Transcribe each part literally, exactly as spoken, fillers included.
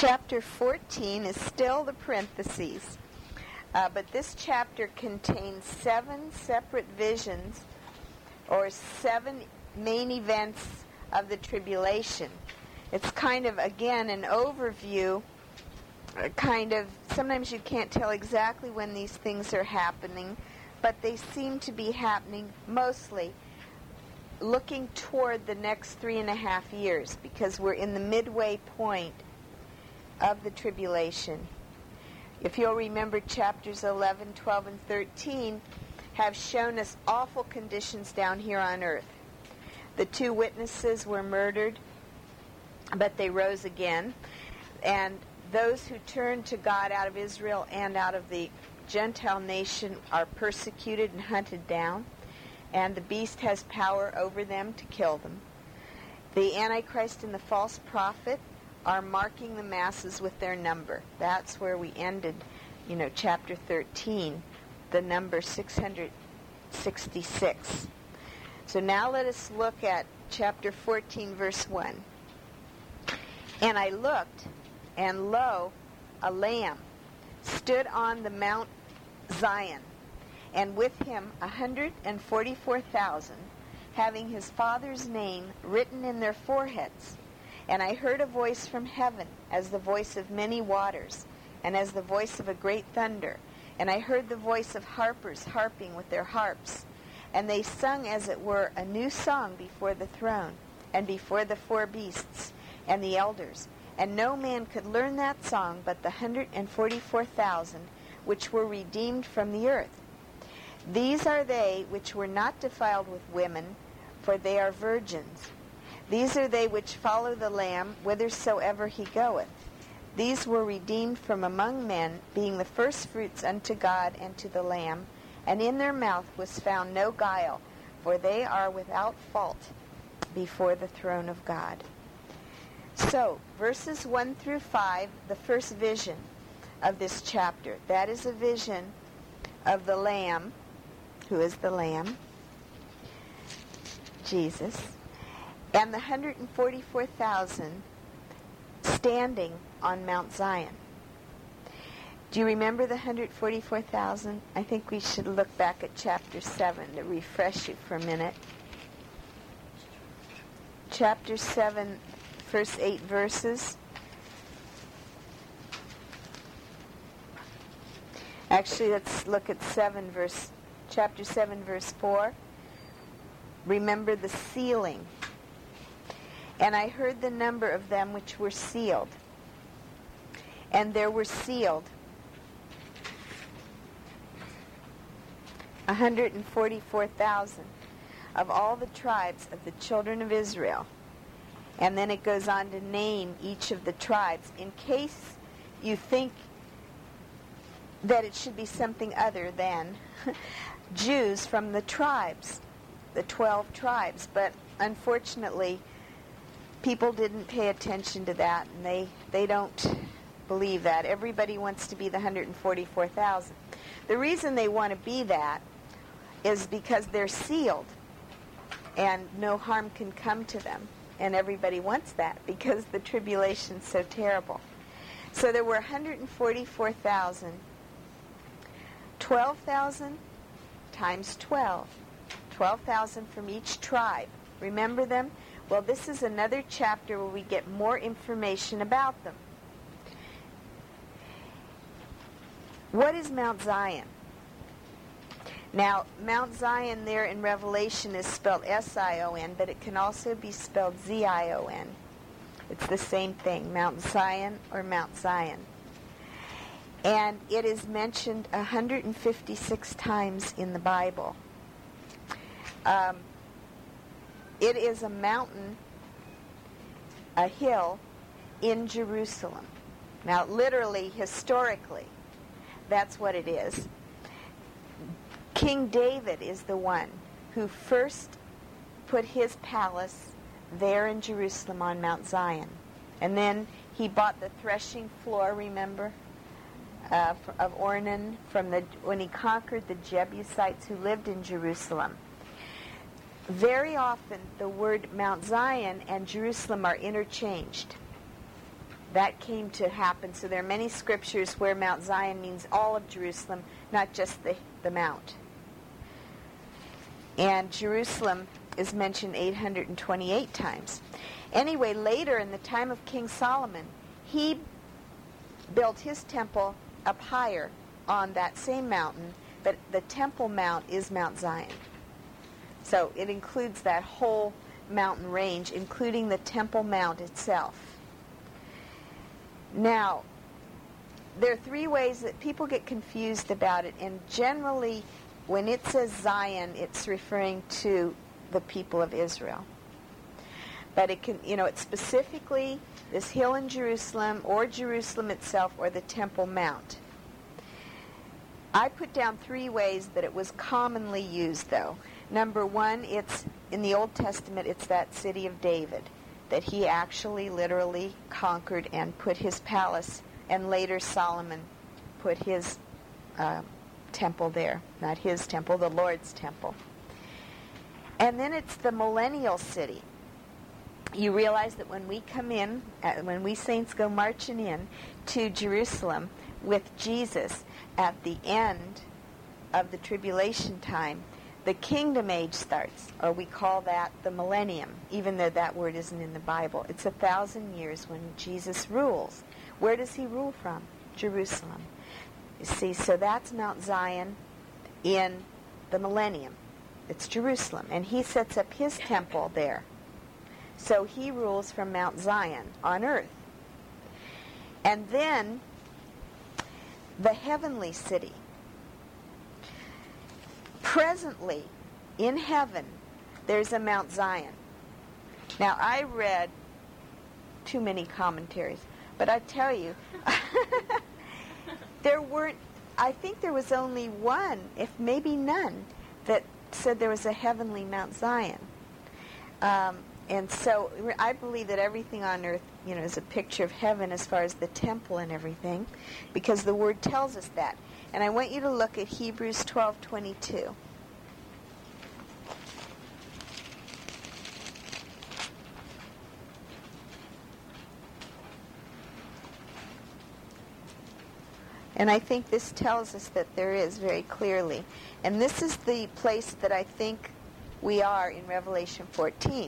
Chapter fourteen is still the parentheses, uh, but this chapter contains seven separate visions or seven main events of the tribulation. It's kind of, again, an overview, uh, kind of, sometimes you can't tell exactly when these things are happening, but they seem to be happening mostly looking toward the next three and a half years, because we're in the midway point of the tribulation. If you'll remember, chapters eleven, twelve, and thirteen have shown us awful conditions down here on earth. The two witnesses were murdered, but they rose again. And those who turned to God out of Israel and out of the Gentile nation are persecuted and hunted down, and the beast has power over them to kill them. The Antichrist and the false prophet are marking the masses with their number. That's where we ended, you know, chapter thirteen, the number six hundred sixty-six. So now let us look at chapter fourteen, verse one. And I looked, and lo, a Lamb stood on the Mount Zion, and with him a hundred and forty-four thousand, having his Father's name written in their foreheads. And I heard a voice from heaven, as the voice of many waters, and as the voice of a great thunder. And I heard the voice of harpers harping with their harps. And they sung, as it were, a new song before the throne, and before the four beasts, and the elders. And no man could learn that song but the hundred and forty-four thousand, which were redeemed from the earth. These are they which were not defiled with women, for they are virgins. These are they which follow the Lamb whithersoever he goeth. These were redeemed from among men, being the firstfruits unto God and to the Lamb. And in their mouth was found no guile, for they are without fault before the throne of God. So, verses one through five, the first vision of this chapter. That is a vision of the Lamb. Who is the Lamb? Jesus. And the one hundred forty-four thousand standing on Mount Zion. Do you remember the one hundred forty-four thousand? I think we should look back at chapter seven to refresh you for a minute. Chapter seven, first eight verses. Actually, let's look at seven verse, chapter seven, verse four. Remember the sealing. And I heard the number of them which were sealed. And there were sealed one hundred forty-four thousand of all the tribes of the children of Israel. And then it goes on to name each of the tribes, in case you think that it should be something other than Jews from the tribes, the twelve tribes. But unfortunately, people didn't pay attention to that, and they, they don't believe that. Everybody wants to be the one hundred forty-four thousand. The reason they want to be that is because they're sealed, and no harm can come to them. And everybody wants that because the tribulation's so terrible. So there were one hundred forty-four thousand. twelve thousand times twelve. twelve thousand from each tribe. Remember them? Well, this is another chapter where we get more information about them. What is Mount Zion? Now, Mount Zion there in Revelation is spelled S I O N, but it can also be spelled Z I O N. It's the same thing, Mount Zion or Mount Zion. And it is mentioned one hundred fifty-six times in the Bible. Um, it is a mountain, a hill in Jerusalem. Now, literally, historically, that's what it is. King David is the one who first put his palace there in Jerusalem on Mount Zion. And then he bought the threshing floor, remember, uh, of Ornan from the when he conquered the Jebusites who lived in Jerusalem. Very often the word Mount Zion and Jerusalem are interchanged. that came to happen. So there are many scriptures where Mount Zion means all of Jerusalem, not just the, the mount. And Jerusalem is mentioned eight hundred twenty-eight times. Anyway, later in the time of King Solomon, he built his temple up higher on that same mountain, but the Temple Mount is Mount Zion. So it includes that whole mountain range, including the Temple Mount itself. Now, there are three ways that people get confused about it, and generally when it says Zion, it's referring to the people of Israel. But it can, you know, it's specifically this hill in Jerusalem, or Jerusalem itself, or the Temple Mount. I put down three ways that it was commonly used, though. Number one, it's in the Old Testament, it's that city of David that he actually literally conquered and put his palace, and later Solomon put his uh, temple there. Not his temple, the Lord's temple. And then it's the millennial city. You realize that when we come in, uh, when we saints go marching in to Jerusalem with Jesus at the end of the tribulation time, the kingdom age starts, or we call that the millennium, even though that word isn't in the Bible. It's a thousand years when Jesus rules. Where does he rule from? Jerusalem. You see, so that's Mount Zion in the millennium. It's Jerusalem, and he sets up his temple there. So he rules from Mount Zion on earth. And then the heavenly city. Presently, in heaven, there's a Mount Zion. Now, I read too many commentaries, but I tell you, there weren't, I think there was only one, if maybe none, that said there was a heavenly Mount Zion. Um, and so I believe that everything on earth, you know, is a picture of heaven as far as the temple and everything, because the Word tells us that. And I want you to look at Hebrews twelve twenty-two. And I think this tells us that there is very clearly. And this is the place that I think we are in Revelation fourteen.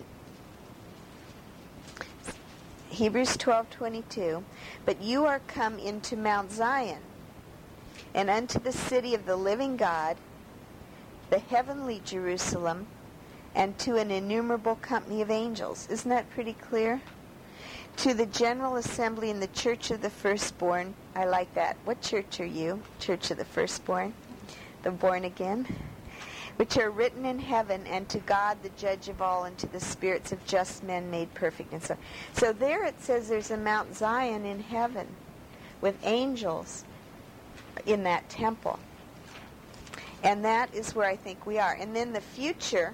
Hebrews twelve twenty-two. But you are come into Mount Zion, and unto the city of the living God, the heavenly Jerusalem, and to an innumerable company of angels. Isn't that pretty clear? To the general assembly in the church of the firstborn. I like that. What church are you? Church of the firstborn, the born again, which are written in heaven, and to God the judge of all, and to the spirits of just men made perfect. And so, so there it says there's a Mount Zion in heaven with angels in that temple. And that is where I think we are. And then the future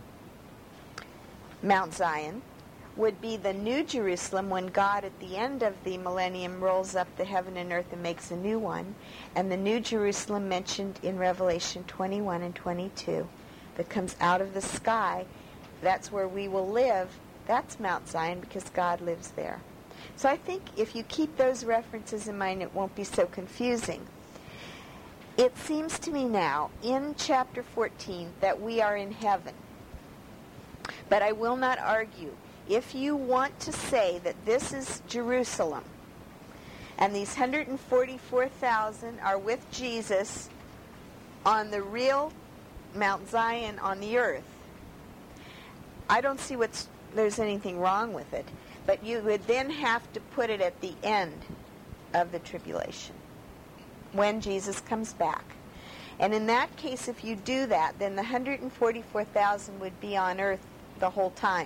Mount Zion would be the New Jerusalem, when God at the end of the millennium rolls up the heaven and earth and makes a new one. And the New Jerusalem mentioned in Revelation twenty-one and twenty-two that comes out of the sky, that's where we will live. That's Mount Zion, because God lives there. So I think if you keep those references in mind, it won't be so confusing. It seems to me now, in chapter fourteen, that we are in heaven. But I will not argue. If you want to say that this is Jerusalem, and these one hundred forty-four thousand are with Jesus on the real Mount Zion on the earth, I don't see what's there's anything wrong with it. But you would then have to put it at the end of the tribulation, when Jesus comes back. And in that case, if you do that, then the one hundred forty-four thousand would be on earth the whole time.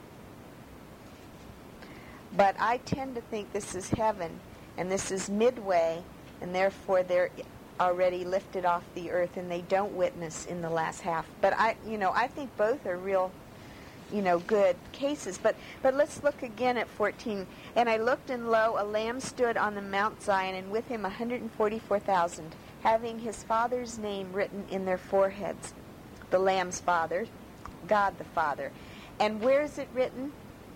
But I tend to think this is heaven, and this is midway, and therefore they're already lifted off the earth, and they don't witness in the last half. But I, you know, I think both are real, you know, good cases. But but let's look again at fourteen. And I looked, and lo, a lamb stood on the Mount Zion, and with him one hundred forty-four thousand, having his Father's name written in their foreheads. The Lamb's Father, God the Father. And where is it written?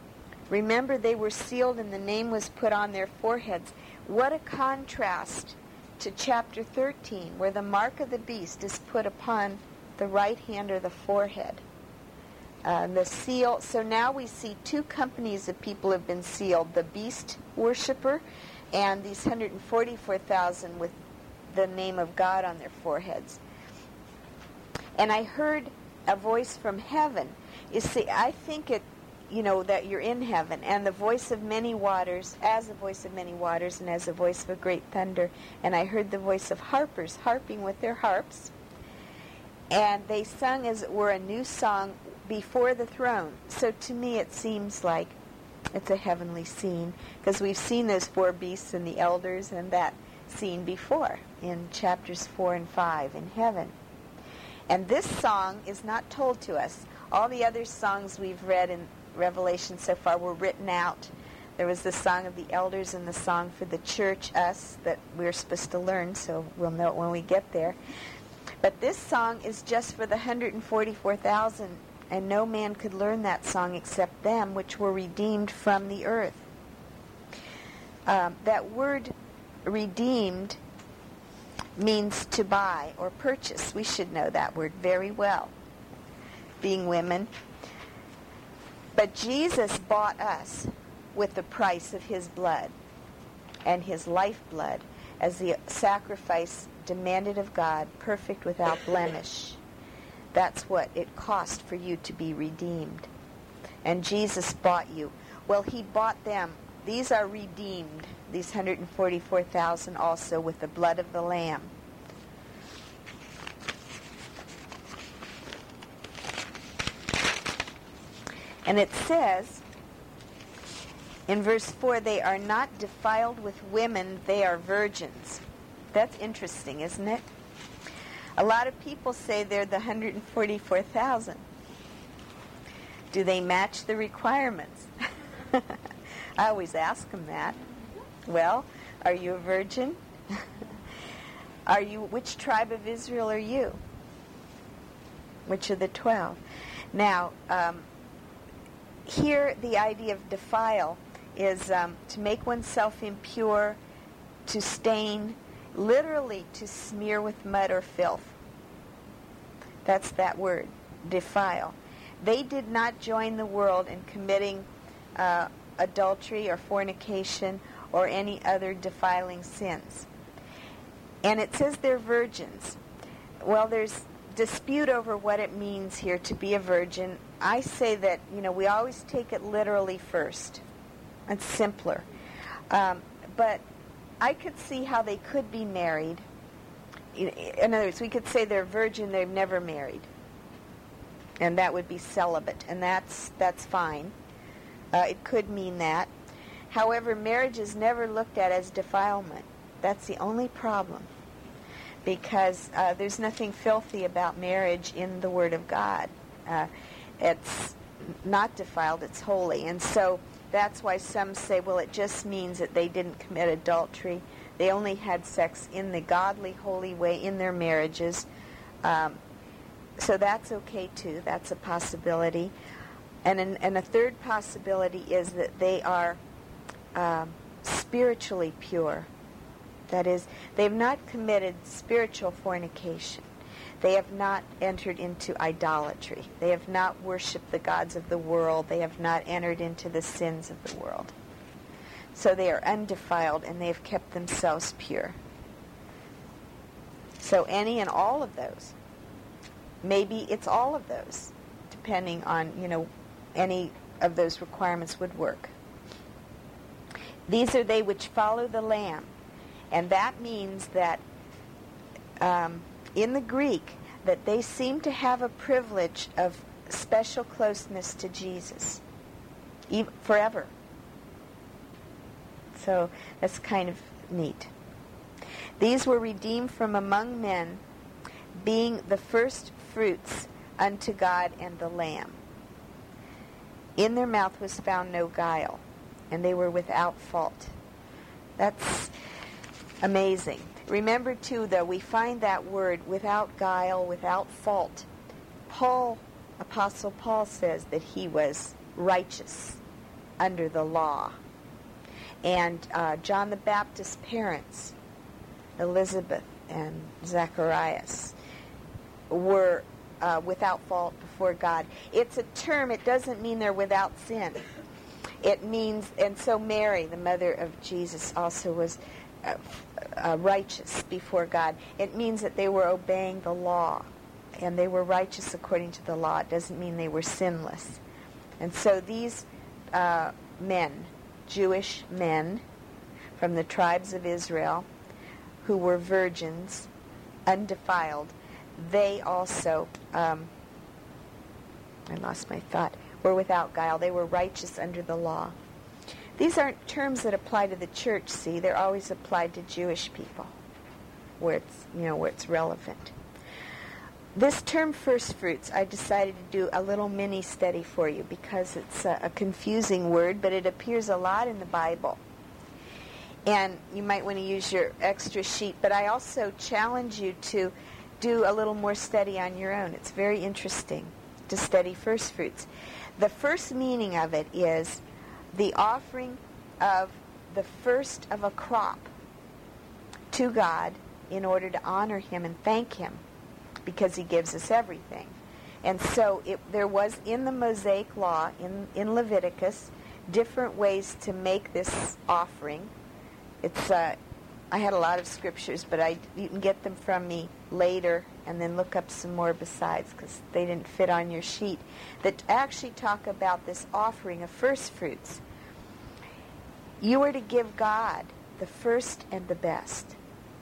Remember, they were sealed and the name was put on their foreheads. What a contrast to chapter thirteen, where the mark of the beast is put upon the right hand or the forehead. Uh, the seal. So now we see two companies of people have been sealed: the beast worshiper, and these one hundred forty-four thousand with the name of God on their foreheads. And I heard a voice from heaven. You see, I think it, you know, that you're in heaven, and the voice of many waters, as the voice of many waters, and as the voice of a great thunder. And I heard the voice of harpers harping with their harps, and they sung, as it were, a new song before the throne. So to me it seems like it's a heavenly scene, because we've seen those four beasts and the elders and that scene before in chapters four and five in heaven. And this song is not told to us. All the other songs we've read in Revelation so far were written out. There was the song of the elders and the song for the church, us, that we're supposed to learn, so we'll know it when we get there. But this song is just for the one hundred forty-four thousand, and no man could learn that song except them which were redeemed from the earth. Um, that word redeemed means to buy or purchase. We should know that word very well, being women. But Jesus bought us with the price of his blood and his lifeblood as the sacrifice demanded of God, perfect without blemish. That's what it cost for you to be redeemed. And Jesus bought you. Well, he bought them. These are redeemed, these one hundred forty-four thousand also, with the blood of the Lamb. And it says in verse four, they are not defiled with women, they are virgins. That's interesting, isn't it? A lot of people say they're the one hundred forty-four thousand. Do they match the requirements? I always ask them that. Well, are you a virgin? Are you, which tribe of Israel are you? Which of the twelve? Now, um, here the idea of defile is um, to make oneself impure, to stain, literally to smear with mud or filth. That's that word, defile. They did not join the world in committing uh, adultery or fornication or any other defiling sins. And it says they're virgins. Well, there's dispute over what it means here to be a virgin. I say that, you know, we always take it literally first. It's simpler. Um, but I could see how they could be married. In other words, we could say they're virgin, they've never married. And that would be celibate, and that's that's fine. Uh, it could mean that. However, marriage is never looked at as defilement. That's the only problem. Because uh, there's nothing filthy about marriage in the Word of God. Uh, it's not defiled, it's holy. And so that's why some say, well, it just means that they didn't commit adultery. They only had sex in the godly, holy way in their marriages. Um, so that's okay, too. That's a possibility. And, an, and a third possibility is that they are um, spiritually pure. That is, they have not committed spiritual fornication. They have not entered into idolatry. They have not worshipped the gods of the world. They have not entered into the sins of the world. So they are undefiled, and they have kept themselves pure. So any and all of those. Maybe it's all of those, depending on, you know, any of those requirements would work. These are they which follow the Lamb. And that means that um, in the Greek, that they seem to have a privilege of special closeness to Jesus, even forever. So that's kind of neat. These were redeemed from among men, being the first fruits unto God and the Lamb. In their mouth was found no guile, and they were without fault. That's amazing. Remember, too, though, we find that word, without guile, without fault. Paul, Apostle Paul says that he was righteous. under the law. And uh, John the Baptist's parents, Elizabeth and Zacharias, were uh, without fault before God. It's a term. It doesn't mean they're without sin. It means, and so Mary, the mother of Jesus, also was uh, uh, righteous before God. It means that they were obeying the law, and they were righteous according to the law. It doesn't mean they were sinless. And so these uh, men, Jewish men from the tribes of Israel, who were virgins, undefiled, they also, um, I lost my thought, were without guile. They were righteous under the law. These aren't terms that apply to the church, see. They're always applied to Jewish people, where it's, you know, where it's relevant. This term first fruits, I decided to do a little mini study for you because it's a, a confusing word, but it appears a lot in the Bible. And you might want to use your extra sheet, but I also challenge you to do a little more study on your own. It's very interesting to study first fruits. The first meaning of it is the offering of the first of a crop to God in order to honor Him and thank Him because He gives us everything. And so it, there was in the Mosaic Law, in, in Leviticus, different ways to make this offering. It's uh, I had a lot of scriptures, but I you can get them from me later and then look up some more besides because they didn't fit on your sheet, that actually talk about this offering of first fruits. You are to give God the first and the best.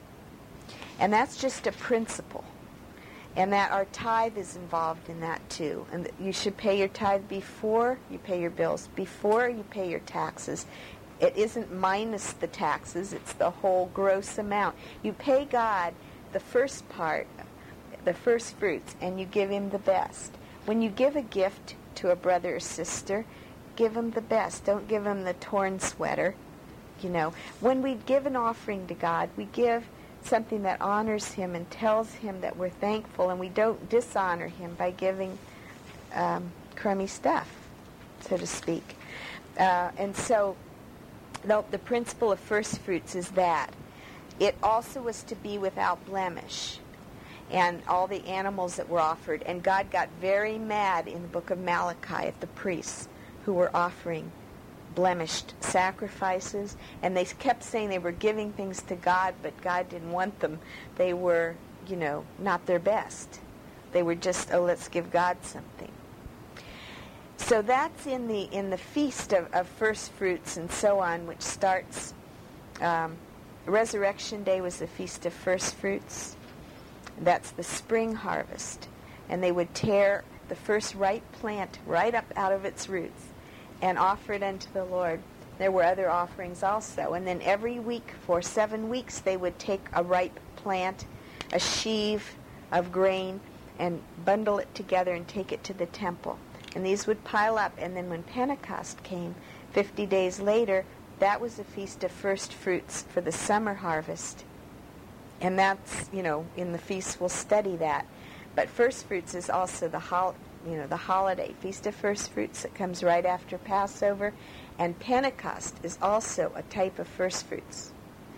And that's just a principle. And that our tithe is involved in that too. And that you should pay your tithe before you pay your bills, before you pay your taxes. It isn't minus the taxes, it's the whole gross amount. You pay God the first part, the first fruits, and you give Him the best. When you give a gift to a brother or sister, give them the best. Don't give them the torn sweater. You know, when we give an offering to God, we give something that honors Him and tells Him that we're thankful, and we don't dishonor Him by giving um, crummy stuff, so to speak. Uh, and so the, the principle of first fruits is that. It also was to be without blemish, and all the animals that were offered. And God got very mad in the book of Malachi at the priests who were offering blemished sacrifices, and they kept saying they were giving things to God, but God didn't want them. They were, you know, not their best. They were just, oh, let's give God something. So that's in the in the feast of, of first fruits and so on, which starts, um, Resurrection Day was the feast of first fruits. That's the spring harvest. And they would tear the first ripe plant right up out of its roots and offer it unto the Lord. There were other offerings also. And then every week for seven weeks they would take a ripe plant, a sheaf of grain, and bundle it together and take it to the temple. And these would pile up. And then when Pentecost came, fifty days later, that was the feast of first fruits for the summer harvest. And that's, you know, in the feast we'll study that. But first fruits is also the hol- you know, the holiday, Feast of First Fruits that comes right after Passover. And Pentecost is also a type of first fruits.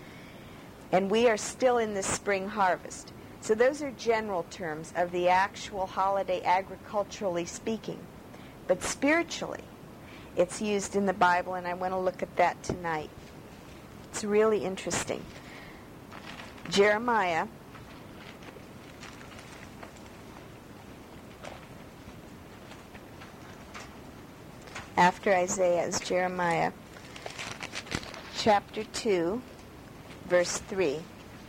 And we are still in the spring harvest. So those are general terms of the actual holiday, agriculturally speaking. But spiritually, it's used in the Bible, and I want to look at that tonight. It's really interesting. Jeremiah after Isaiah is Jeremiah chapter two, verse three.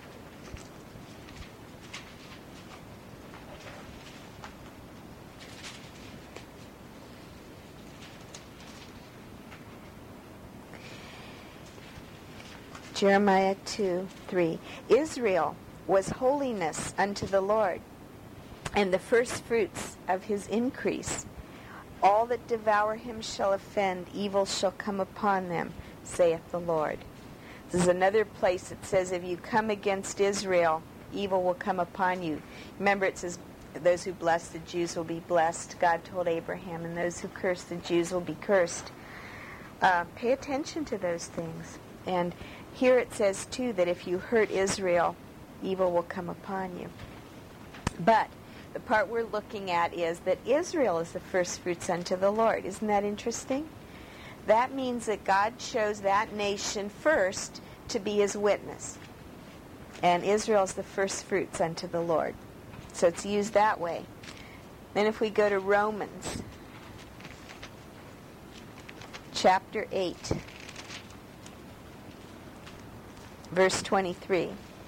Jeremiah two, three. Israel was holiness unto the Lord, and the first fruits of his increase. All that devour him shall offend, evil shall come upon them, saith the Lord. This is another place that says, if you come against Israel, evil will come upon you. Remember, it says, those who bless the Jews will be blessed, God told Abraham, and those who curse the Jews will be cursed. uh, pay attention to those things. And here it says, too, that if you hurt Israel, evil will come upon you. But the part we're looking at is that Israel is the first fruits unto the Lord. Isn't that interesting? That means that God chose that nation first to be his witness. And Israel is the first fruits unto the Lord. So it's used that way. Then if we go to Romans chapter eight, verse twenty-three.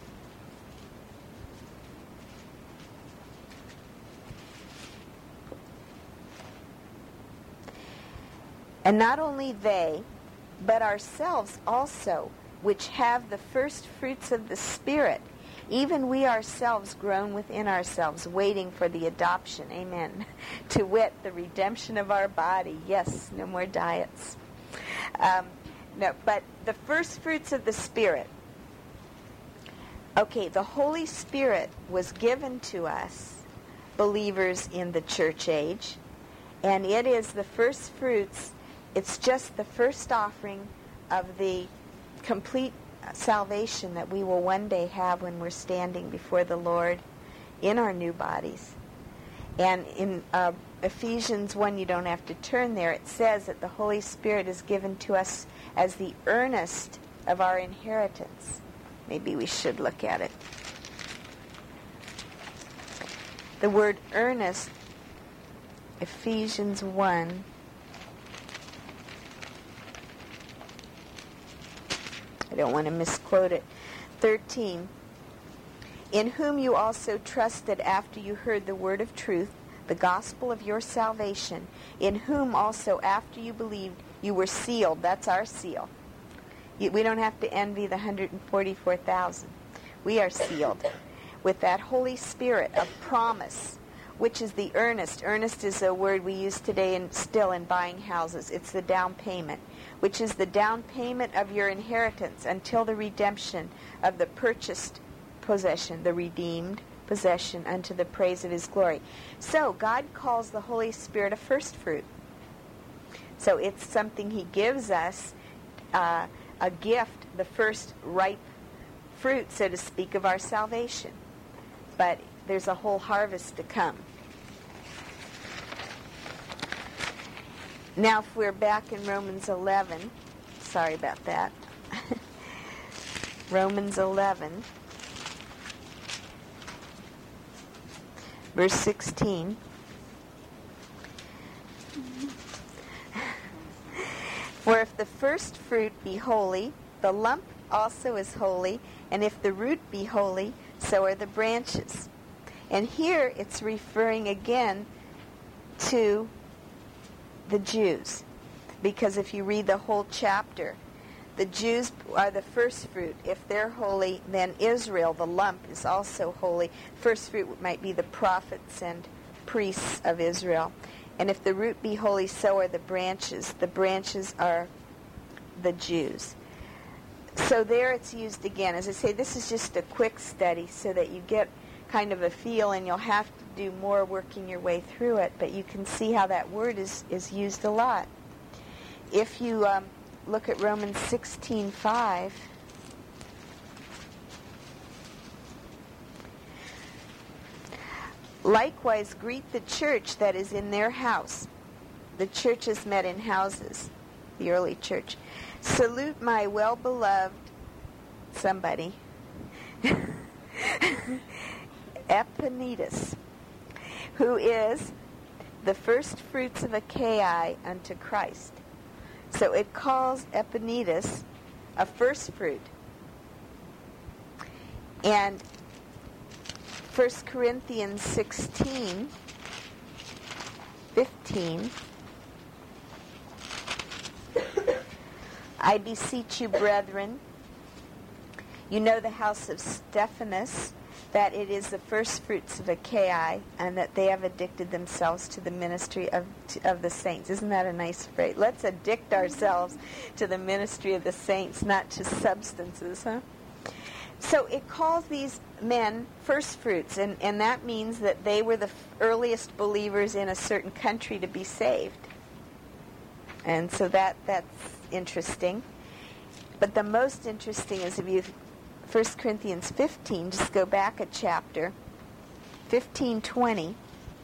And not only they, but ourselves also, which have the first fruits of the Spirit, even we ourselves groan within ourselves, waiting for the adoption, amen, to wit, the redemption of our body. Yes, no more diets. Um, no, but the first fruits of the Spirit. Okay, the Holy Spirit was given to us, believers in the church age, and it is the first fruits. It's just the first offering of the complete salvation that we will one day have when we're standing before the Lord in our new bodies. And in uh, Ephesians one, you don't have to turn there, it says that the Holy Spirit is given to us as the earnest of our inheritance. Maybe we should look at it. The word earnest, Ephesians one, I don't want to misquote it. thirteen. In whom you also trusted after you heard the word of truth, the gospel of your salvation, in whom also after you believed you were sealed. That's our seal. We don't have to envy the one hundred forty-four thousand. We are sealed with that Holy Spirit of promise, which is the earnest. Earnest is a word we use today in, still in buying houses. It's the down payment, which is the down payment of your inheritance until the redemption of the purchased possession, the redeemed possession, unto the praise of his glory. So God calls the Holy Spirit a first fruit. So it's something he gives us, uh, a gift, the first ripe fruit, so to speak, of our salvation. But there's a whole harvest to come. Now, if we're back in Romans eleven, sorry about that. Romans eleven, verse sixteen. For if the first fruit be holy, the lump also is holy, and if the root be holy, so are the branches. And here it's referring again to the Jews, because if you read the whole chapter, the Jews are the first fruit. If they're holy, then Israel, the lump, is also holy. First fruit might be the prophets and priests of Israel. And if the root be holy, so are the branches. The branches are the Jews. So there it's used again. As I say, this is just a quick study so that you get kind of a feel, and you'll have to do more working your way through it, but you can see how that word is, is used a lot. If you um, look at Romans sixteen five, likewise greet the church that is in their house. The churches met in houses, the early church. Salute my well-beloved somebody, Epaphras, who is the first fruits of Achaia unto Christ. So it calls Epaphras a first fruit. And First Corinthians sixteen fifteen, I beseech you, brethren, you know the house of Stephanas, that it is the first fruits of Achaia, and that they have addicted themselves to the ministry of to, of the saints. Isn't that a nice phrase? Let's addict ourselves to the ministry of the saints, not to substances, huh? So it calls these men first fruits, and, and that means that they were the f- earliest believers in a certain country to be saved. And so that that's interesting. But the most interesting is if you, First Corinthians fifteen, just go back a chapter, fifteen twenty.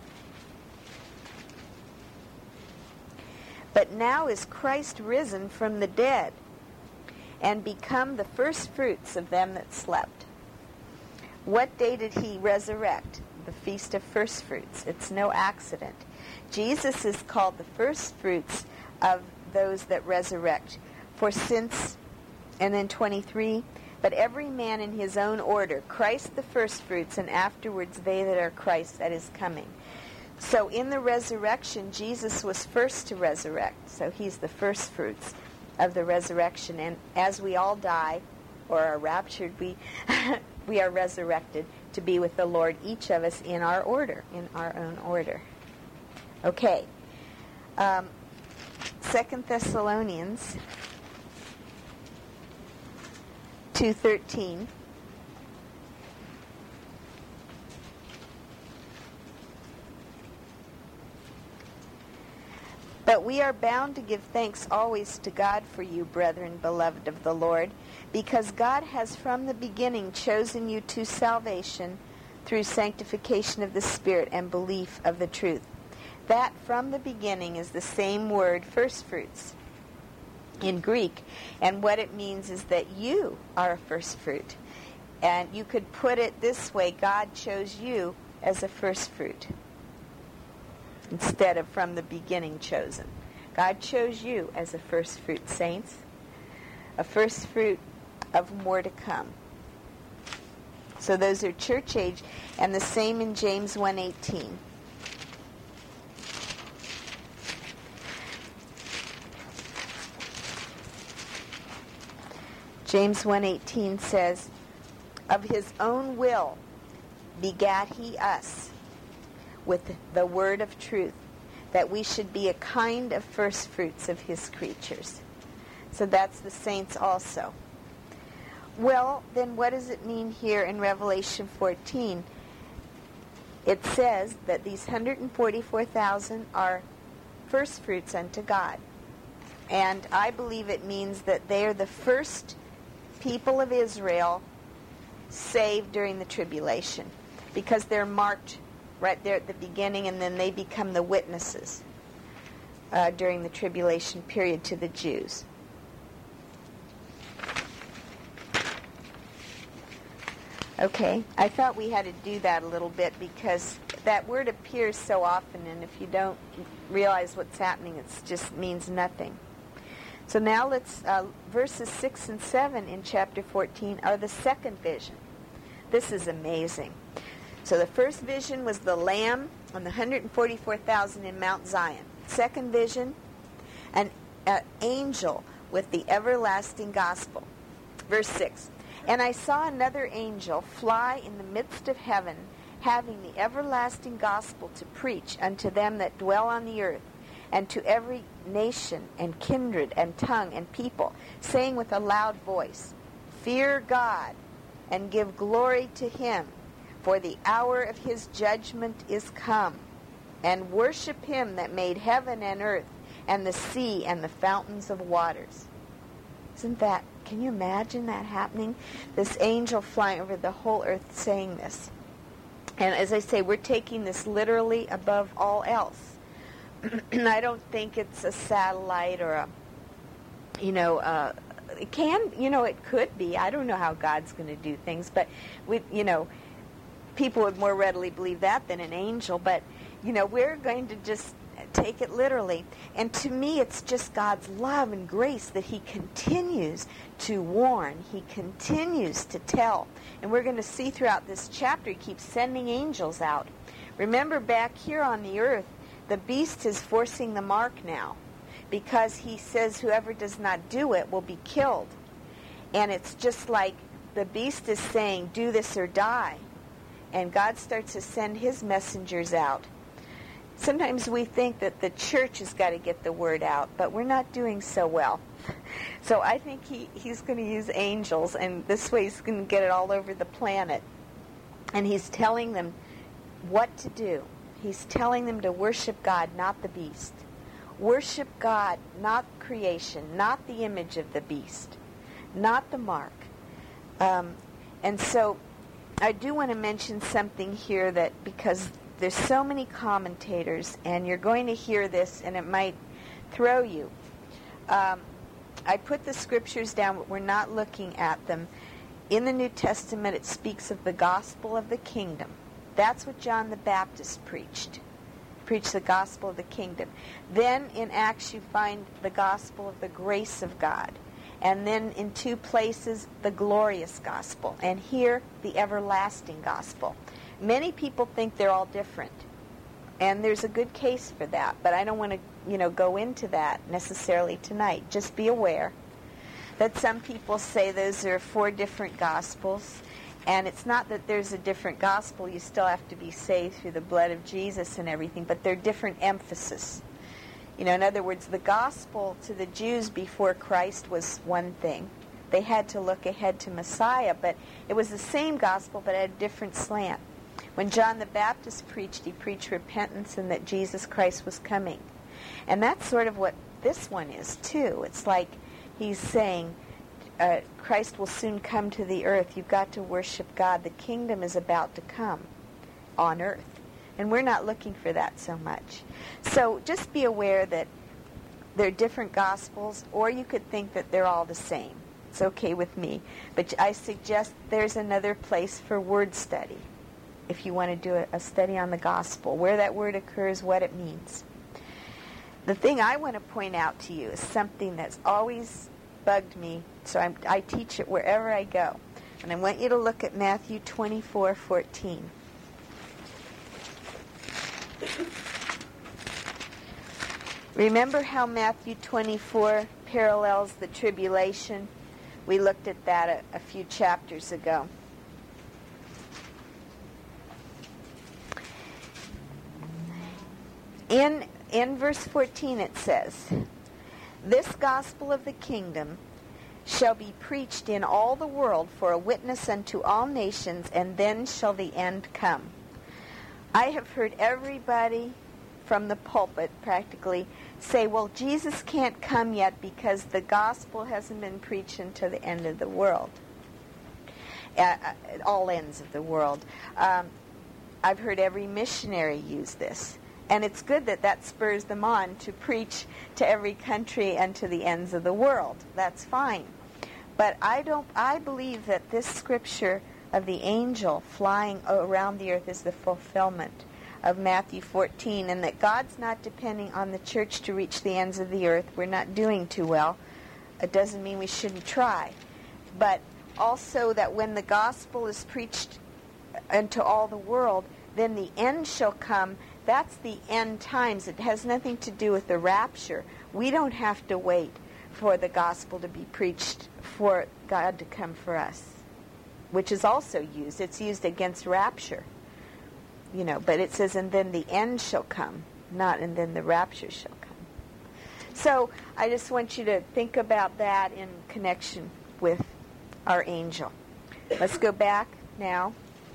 But now is Christ risen from the dead, and become the firstfruits of them that slept. What day did he resurrect? The Feast of Firstfruits. It's no accident. Jesus is called the firstfruits of those that resurrect. For since, and then twenty-three, but every man in his own order, Christ the firstfruits, and afterwards they that are Christ that is coming. So in the resurrection, Jesus was first to resurrect. So he's the firstfruits of the resurrection. And as we all die, or are raptured, we we are resurrected to be with the Lord, each of us in our order, in our own order. Okay. Um, Second Thessalonians two thirteen. But we are bound to give thanks always to God for you, brethren, beloved of the Lord, because God has from the beginning chosen you to salvation through sanctification of the Spirit and belief of the truth. That from the beginning is the same word, firstfruits, in Greek. And what it means is that you are a firstfruit. And you could put it this way: God chose you as a firstfruit, instead of from the beginning chosen. God chose you as a first fruit, saints, a first fruit of more to come. So those are church age, and the same in James one eighteen. James one eighteen says, of his own will begat he us with the word of truth, that we should be a kind of first fruits of his creatures. So that's the saints also. Well, then what does it mean here in Revelation fourteen? It says that these one hundred forty-four thousand are first fruits unto God. And I believe it means that they are the first people of Israel saved during the tribulation, because they're marked right there at the beginning, and then they become the witnesses uh, during the tribulation period to the Jews. Okay, I thought we had to do that a little bit because that word appears so often, and if you don't realize what's happening, it just means nothing. So now let's, uh, verses six and seven in chapter fourteen are the second vision. This is amazing. So the first vision was the Lamb and the one hundred forty-four thousand in Mount Zion. Second vision, an uh, angel with the everlasting gospel. Verse six, and I saw another angel fly in the midst of heaven, having the everlasting gospel to preach unto them that dwell on the earth, and to every nation and kindred and tongue and people, saying with a loud voice, fear God, and give glory to him, for the hour of his judgment is come, and worship him that made heaven and earth, and the sea and the fountains of waters. Isn't that, can you imagine that happening? This angel flying over the whole earth saying this. And as I say, we're taking this literally above all else. I don't think it's a satellite or a, you know, uh, it can, you know, it could be. I don't know how God's going to do things, but, we, you know, people would more readily believe that than an angel. But, you know, we're going to just take it literally. And to me, it's just God's love and grace that he continues to warn. He continues to tell. And we're going to see throughout this chapter, he keeps sending angels out. Remember, back here on the earth, the beast is forcing the mark now, because he says whoever does not do it will be killed. And it's just like the beast is saying, do this or die. And God starts to send his messengers out. Sometimes we think that the church has got to get the word out, but we're not doing so well. So I think he, he's going to use angels, and this way he's going to get it all over the planet. And he's telling them what to do. He's telling them to worship God, not the beast. Worship God, not creation, not the image of the beast, not the mark. Um, and so I do want to mention something here that, because there's so many commentators, and you're going to hear this, and it might throw you. Um, I put the scriptures down, but we're not looking at them. In the New Testament, it speaks of the gospel of the kingdom. That's what John the Baptist preached. Preached the gospel of the kingdom. Then in Acts you find the gospel of the grace of God. And then in two places, the glorious gospel. And here, the everlasting gospel. Many people think they're all different. And there's a good case for that. But I don't want to, you know, go into that necessarily tonight. Just be aware that some people say those are four different gospels. And it's not that there's a different gospel. You still have to be saved through the blood of Jesus and everything. But they're different emphasis. You know, in other words, the gospel to the Jews before Christ was one thing. They had to look ahead to Messiah, but it was the same gospel, but at a different slant. When John the Baptist preached, he preached repentance and that Jesus Christ was coming. And that's sort of what this one is, too. It's like he's saying, uh, Christ will soon come to the earth. You've got to worship God. The kingdom is about to come on earth. And we're not looking for that so much. So just be aware that they're different gospels, or you could think that they're all the same. It's okay with me. But I suggest there's another place for word study if you want to do a, a study on the gospel, where that word occurs, what it means. The thing I want to point out to you is something that's always bugged me, so I'm, I teach it wherever I go. And I want you to look at Matthew twenty-four fourteen. Remember how Matthew twenty-four parallels the tribulation? We looked at that a, a few chapters ago. In, in verse fourteen it says, "This gospel of the kingdom shall be preached in all the world for a witness unto all nations, and then shall the end come." I have heard everybody from the pulpit practically say, well, Jesus can't come yet because the gospel hasn't been preached until the end of the world, at, at all ends of the world. Um, I've heard every missionary use this. And it's good that that spurs them on to preach to every country and to the ends of the world. That's fine. But I don't. I believe that this scripture of the angel flying around the earth is the fulfillment of Matthew fourteen, and that God's not depending on the church to reach the ends of the earth. We're not doing too well. It doesn't mean we shouldn't try. But also that when the gospel is preached unto all the world, then the end shall come. That's the end times. It has nothing to do with the rapture. We don't have to wait for the gospel to be preached for God to come for us, which is also used. It's used against rapture. You know, but it says, and then the end shall come, not and then the rapture shall come. So I just want you to think about that in connection with our angel. Let's go back now.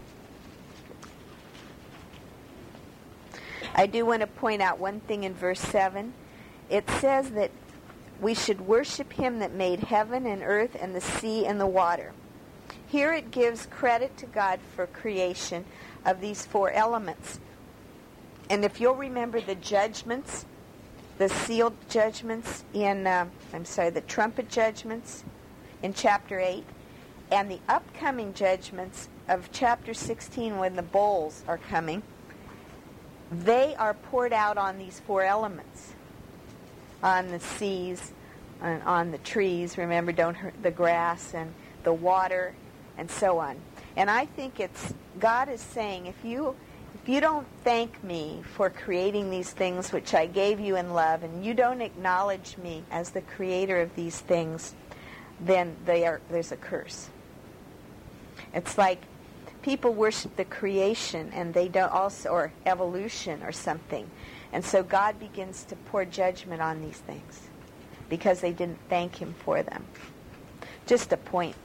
I do want to point out one thing in verse seven. It says that we should worship him that made heaven and earth and the sea and the water. Here it gives credit to God for creation of these four elements. And if you'll remember the judgments, the sealed judgments in, uh, I'm sorry, the trumpet judgments in chapter eight, and the upcoming judgments of chapter sixteen when the bowls are coming, they are poured out on these four elements, on the seas, on, on the trees, remember, don't hurt the grass, and the water, and so on. And I think it's, God is saying, if you if you don't thank me for creating these things which I gave you in love, and you don't acknowledge me as the creator of these things, then they are there's a curse. It's like people worship the creation and they don't also, or evolution or something. And so God begins to pour judgment on these things because they didn't thank him for them. Just a point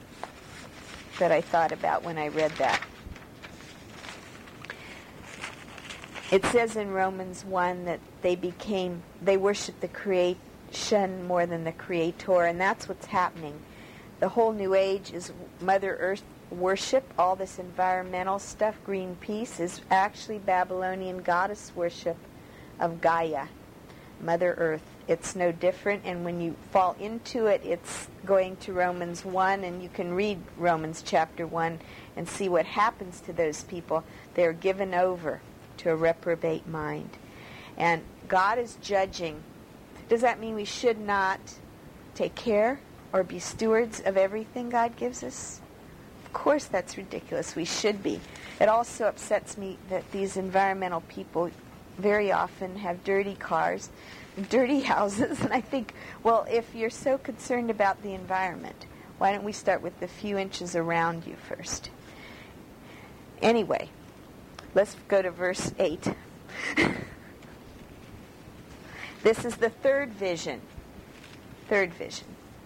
that I thought about when I read that. It says in Romans one that they became, they worship the creation more than the creator, and that's what's happening. The whole New Age is Mother Earth worship. All this environmental stuff, Greenpeace, is actually Babylonian goddess worship of Gaia, Mother Earth. It's no different, and when you fall into it, it's going to Romans one, and you can read Romans chapter one and see what happens to those people. They're given over to a reprobate mind. And God is judging. Does that mean we should not take care or be stewards of everything God gives us? Of course that's ridiculous. We should be. It also upsets me that these environmental people very often have dirty cars, dirty houses, and I think, well, if you're so concerned about the environment, why don't we start with the few inches around you first? Anyway, let's go to verse eight. This is the third vision. Third vision.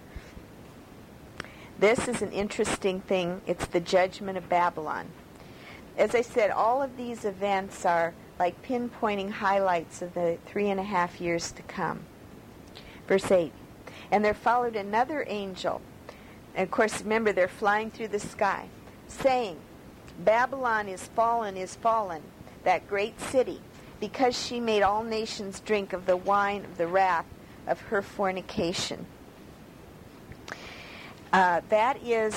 This is an interesting thing. It's the judgment of Babylon. As I said, all of these events are like pinpointing highlights of the three and a half years to come. Verse eight. And there followed another angel. And of course, remember, they're flying through the sky, saying, Babylon is fallen, is fallen, that great city, because she made all nations drink of the wine of the wrath of her fornication. Uh, that is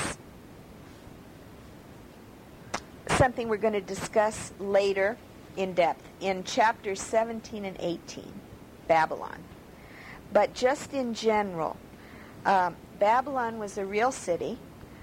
something we're going to discuss later in depth in chapters seventeen and eighteen, Babylon. But just in general, um, Babylon was a real city,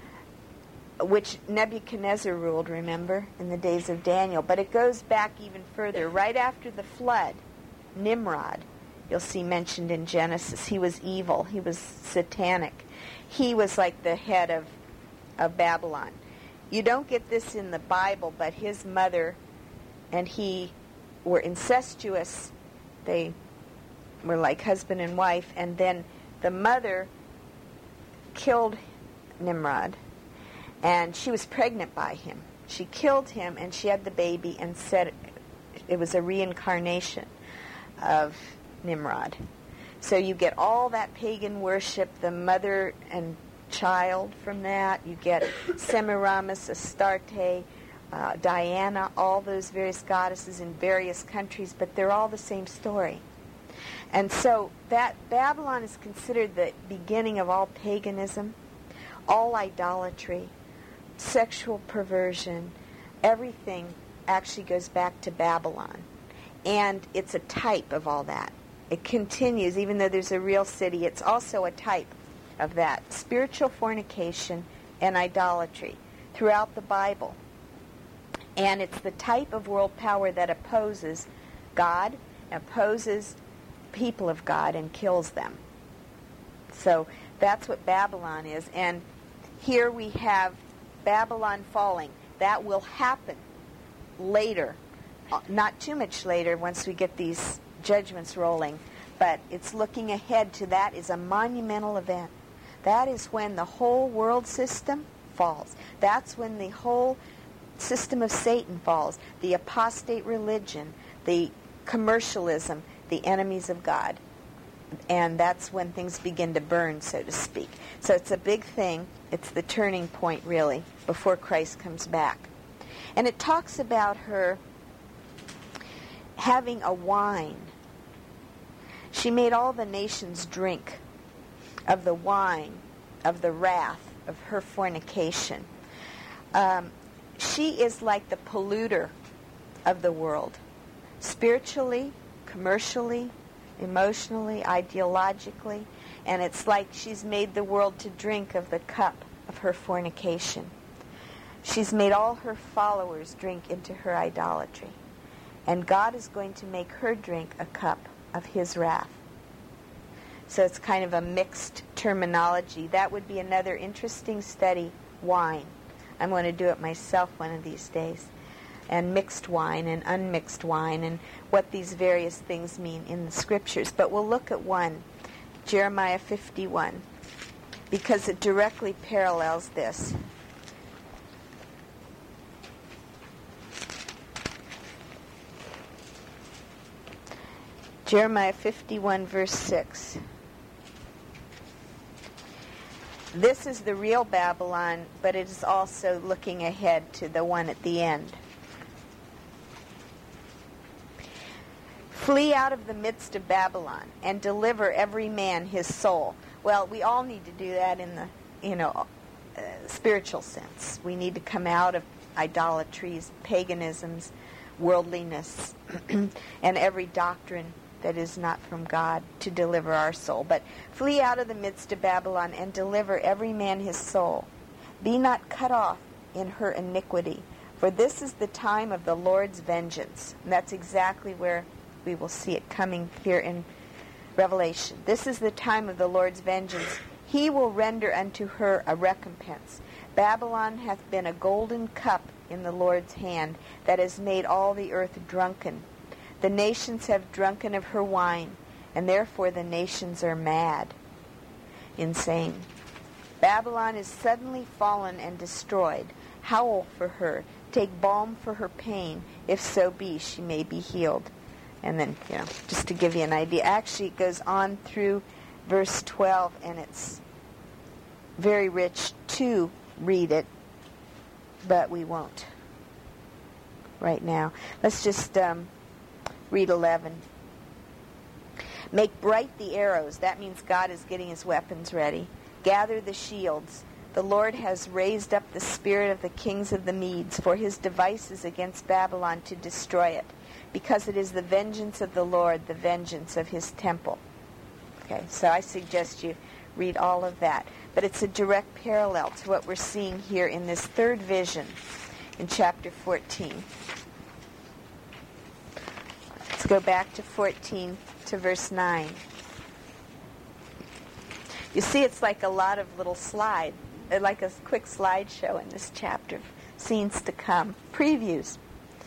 which Nebuchadnezzar ruled, remember, in the days of Daniel. But it goes back even further. Right after the flood, Nimrod, you'll see mentioned in Genesis. He was evil. He was satanic. He was like the head of, of Babylon. You don't get this in the Bible, but his mother and he were incestuous. They were like husband and wife. And then the mother killed Nimrod. And she was pregnant by him. She killed him, and she had the baby and said it was a reincarnation of Nimrod. So you get all that pagan worship, the mother and child from that. You get Semiramis, Astarte, uh, Diana, all those various goddesses in various countries, but they're all the same story. And so that Babylon is considered the beginning of all paganism, all idolatry, sexual perversion. Everything actually goes back to Babylon. And it's a type of all that. It continues, even though there's a real city, it's also a type of that. Spiritual fornication and idolatry throughout the Bible. And it's the type of world power that opposes God, opposes people of God, and kills them. So that's what Babylon is. And here we have Babylon falling. That will happen later. Not too much later once we get these judgments rolling. But it's looking ahead to that is a monumental event. That is when the whole world system falls. That's when the whole system of Satan falls. The apostate religion, the commercialism, the enemies of God. And that's when things begin to burn, so to speak. So it's a big thing. It's the turning point, really, before Christ comes back. And it talks about her having a wine. She made all the nations drink of the wine of the wrath of her fornication. Um, she is like the polluter of the world, spiritually, commercially, emotionally, ideologically, and it's like she's made the world to drink of the cup of her fornication. She's made all her followers drink into her idolatry. And God is going to make her drink a cup of his wrath. So it's kind of a mixed terminology. That would be another interesting study, wine. I'm going to do it myself one of these days. And mixed wine and unmixed wine and what these various things mean in the scriptures. But we'll look at one, Jeremiah fifty-one, because it directly parallels this. Jeremiah fifty-one, verse six. This is the real Babylon, but it is also looking ahead to the one at the end. Flee out of the midst of Babylon and deliver every man his soul. Well, we all need to do that in the, you know, uh, spiritual sense. We need to come out of idolatries, paganisms, worldliness, and every doctrine that is not from God to deliver our soul. But flee out of the midst of Babylon and deliver every man his soul. Be not cut off in her iniquity, for this is the time of the Lord's vengeance. And that's exactly where we will see it coming here in Revelation. This is the time of the Lord's vengeance. He will render unto her a recompense. Babylon hath been a golden cup in the Lord's hand, that has made all the earth drunken. The nations have drunken of her wine, and therefore the nations are mad. Insane. Babylon is suddenly fallen and destroyed. Howl for her. Take balm for her pain, if so be she may be healed. And then, you know, just to give you an idea, actually it goes on through verse twelve, and it's very rich to read it, but we won't right now. Let's just um, read eleven. Make bright the arrows. That means God is getting his weapons ready. Gather the shields. The Lord has raised up the spirit of the kings of the Medes for his devices against Babylon to destroy it, because it is the vengeance of the Lord, the vengeance of his temple. Okay, so I suggest you read all of that. But it's a direct parallel to what we're seeing here in this third vision in chapter fourteen. Let's go back to fourteen to verse nine. You see, it's like a lot of little slide, like a quick slideshow in this chapter, scenes to come, previews.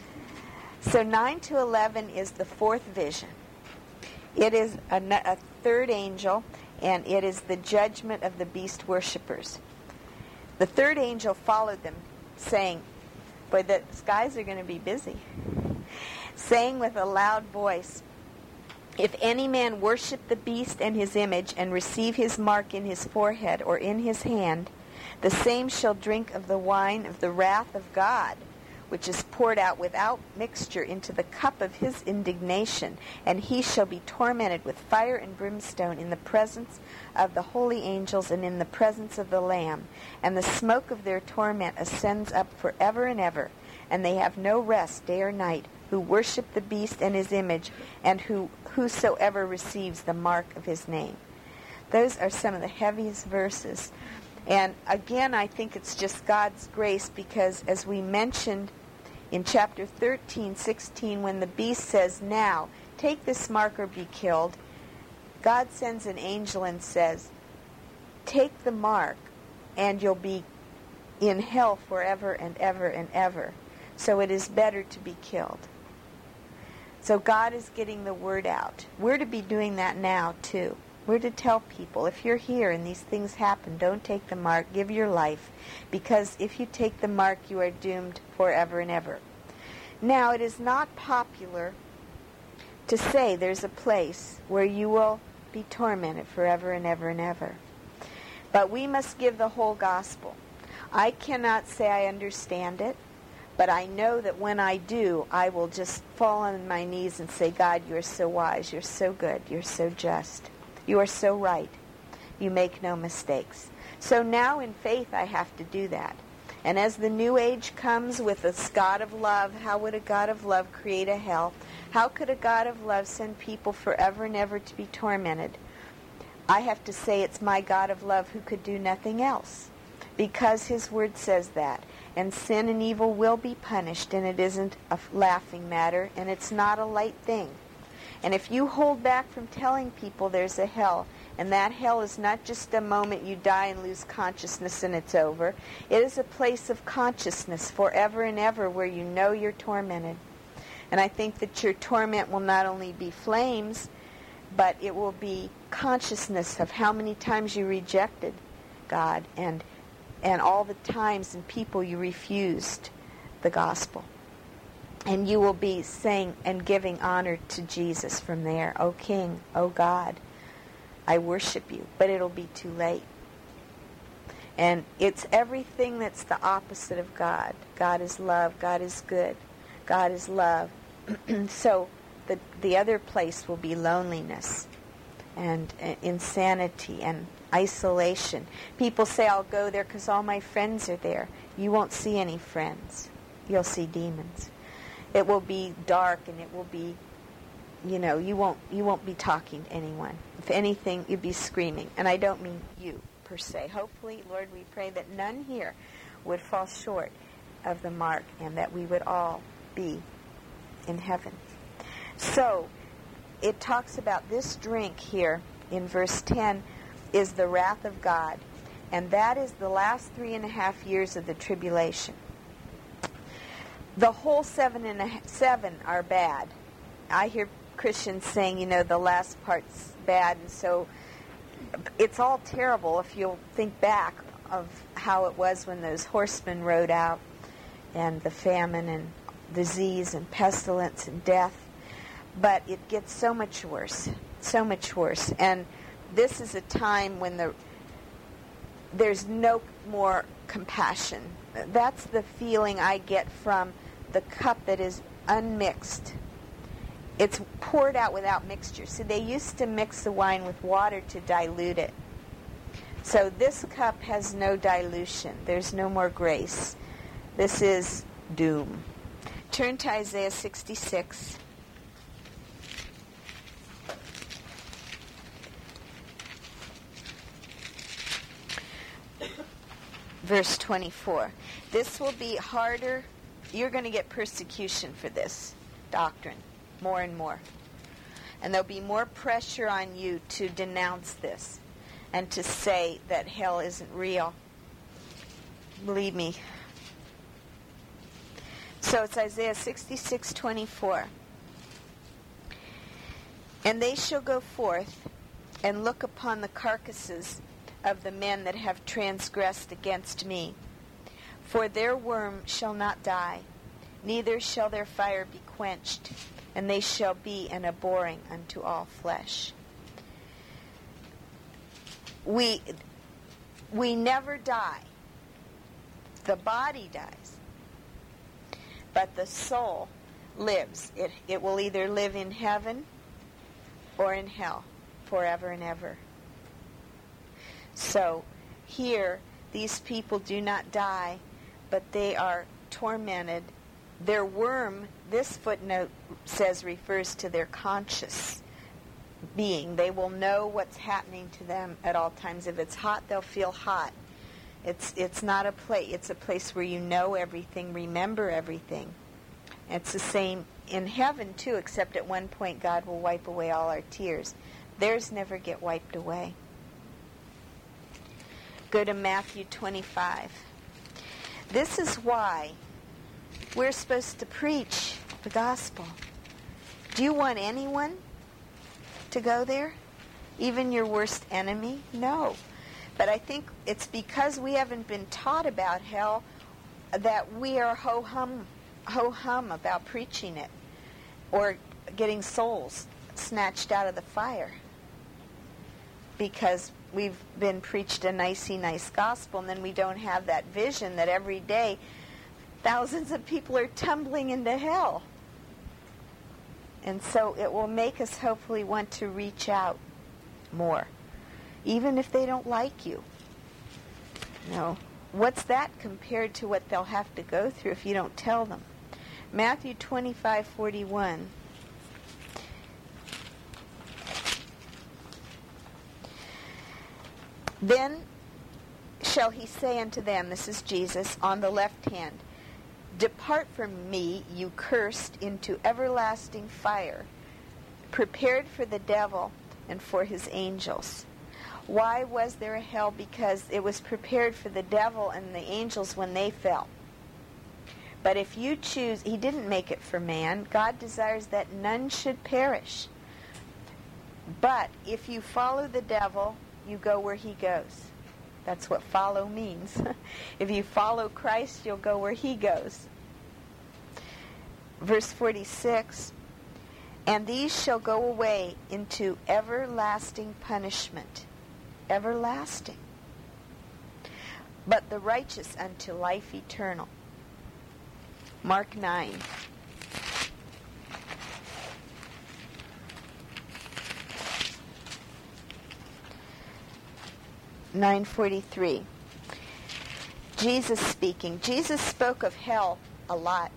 So nine to eleven is the fourth vision. It is a, a third angel, and it is the judgment of the beast worshippers. The third angel followed them, saying, boy, the skies are going to be busy, saying with a loud voice, if any man worship the beast and his image, and receive his mark in his forehead or in his hand, the same shall drink of the wine of the wrath of God, which is poured out without mixture into the cup of his indignation, and he shall be tormented with fire and brimstone in the presence of the holy angels and in the presence of the Lamb. And the smoke of their torment ascends up forever and ever, and they have no rest day or night, who worship the beast and his image, and who whosoever receives the mark of his name. Those are some of the heaviest verses. And again, I think it's just God's grace, because as we mentioned in chapter thirteen, sixteen, when the beast says, now, take this mark or be killed, God sends an angel and says, take the mark and you'll be in hell forever and ever and ever. So it is better to be killed. So God is getting the word out. We're to be doing that now too. We're to tell people, if you're here and these things happen, don't take the mark, give your life, because if you take the mark, you are doomed forever and ever. Now, it is not popular to say there's a place where you will be tormented forever and ever and ever. But we must give the whole gospel. I cannot say I understand it, but I know that when I do, I will just fall on my knees and say, God, you're so wise, you're so good, you're so just. You are so right. You make no mistakes. So now in faith I have to do that. And as the new age comes with this God of love, how would a God of love create a hell? How could a God of love send people forever and ever to be tormented? I have to say it's my God of love who could do nothing else, because his word says that. And sin and evil will be punished, and it isn't a laughing matter, and it's not a light thing. And if you hold back from telling people there's a hell, and that hell is not just a moment you die and lose consciousness and it's over, it is a place of consciousness forever and ever where you know you're tormented. And I think that your torment will not only be flames, but it will be consciousness of how many times you rejected God, and and all the times and people you refused the gospel. And you will be saying and giving honor to Jesus from there. O King, O God, I worship you. But it'll be too late. And it's everything that's the opposite of God. God is love. God is good. God is love. So the the other place will be loneliness and uh, insanity and isolation. People say, I'll go there because all my friends are there. You won't see any friends. You'll see demons. It will be dark, and it will be, you know, you won't you won't be talking to anyone. If anything, you'd be screaming. And I don't mean you, per se. Hopefully, Lord, we pray that none here would fall short of the mark, and that we would all be in heaven. So, it talks about this drink here in verse ten is the wrath of God, and that is the last three and a half years of the tribulation. The whole seven and a, seven are bad. I hear Christians saying, you know, the last part's bad, and so it's all terrible if you'll think back of how it was when those horsemen rode out, and the famine and disease and pestilence and death. But it gets so much worse, so much worse. And this is a time when the there's no more compassion. That's the feeling I get from the cup that is unmixed. It's poured out without mixture. So they used to mix the wine with water to dilute it. So this cup has no dilution. There's no more grace. This is doom. Turn to Isaiah sixty-six. Verse twenty-four. This will be harder. You're going to get persecution for this doctrine, more and more. And there'll be more pressure on you to denounce this and to say that hell isn't real. Believe me. So it's Isaiah sixty-six twenty-four. And they shall go forth and look upon the carcasses of the men that have transgressed against me. For their worm shall not die, neither shall their fire be quenched, and they shall be an abhorring unto all flesh. We, we never die. The body dies, but the soul lives. It, it will either live in heaven or in hell forever and ever. So here, these people do not die, but they are tormented. Their worm, this footnote says, refers to their conscious being. They will know what's happening to them at all times. If it's hot, they'll feel hot. It's it's not a place. It's a place where you know everything, remember everything. It's the same in heaven too, except at one point God will wipe away all our tears. Theirs never get wiped away. Go to Matthew twenty-five. This is why we're supposed to preach the gospel. Do you want anyone to go there? Even your worst enemy? No. But I think it's because we haven't been taught about hell that we are ho-hum, ho-hum about preaching it or getting souls snatched out of the fire. Because we've been preached a nicey nice gospel, and then we don't have that vision that every day thousands of people are tumbling into hell. And so it will make us hopefully want to reach out more, even if they don't like you. No. What's that compared to what they'll have to go through if you don't tell them? Matthew twenty-five forty-one. Then shall he say unto them, this is Jesus, on the left hand, Depart from me, you cursed, into everlasting fire, prepared for the devil and for his angels. Why was there a hell? Because it was prepared for the devil and the angels when they fell. But if you choose, he didn't make it for man. God desires that none should perish. But if you follow the devil, you go where he goes. That's what follow means. If you follow Christ, you'll go where he goes. verse forty-six, and these shall go away into everlasting punishment. Everlasting. But the righteous unto life eternal. Mark nine. nine forty-three. Jesus speaking. Jesus spoke of hell a lot.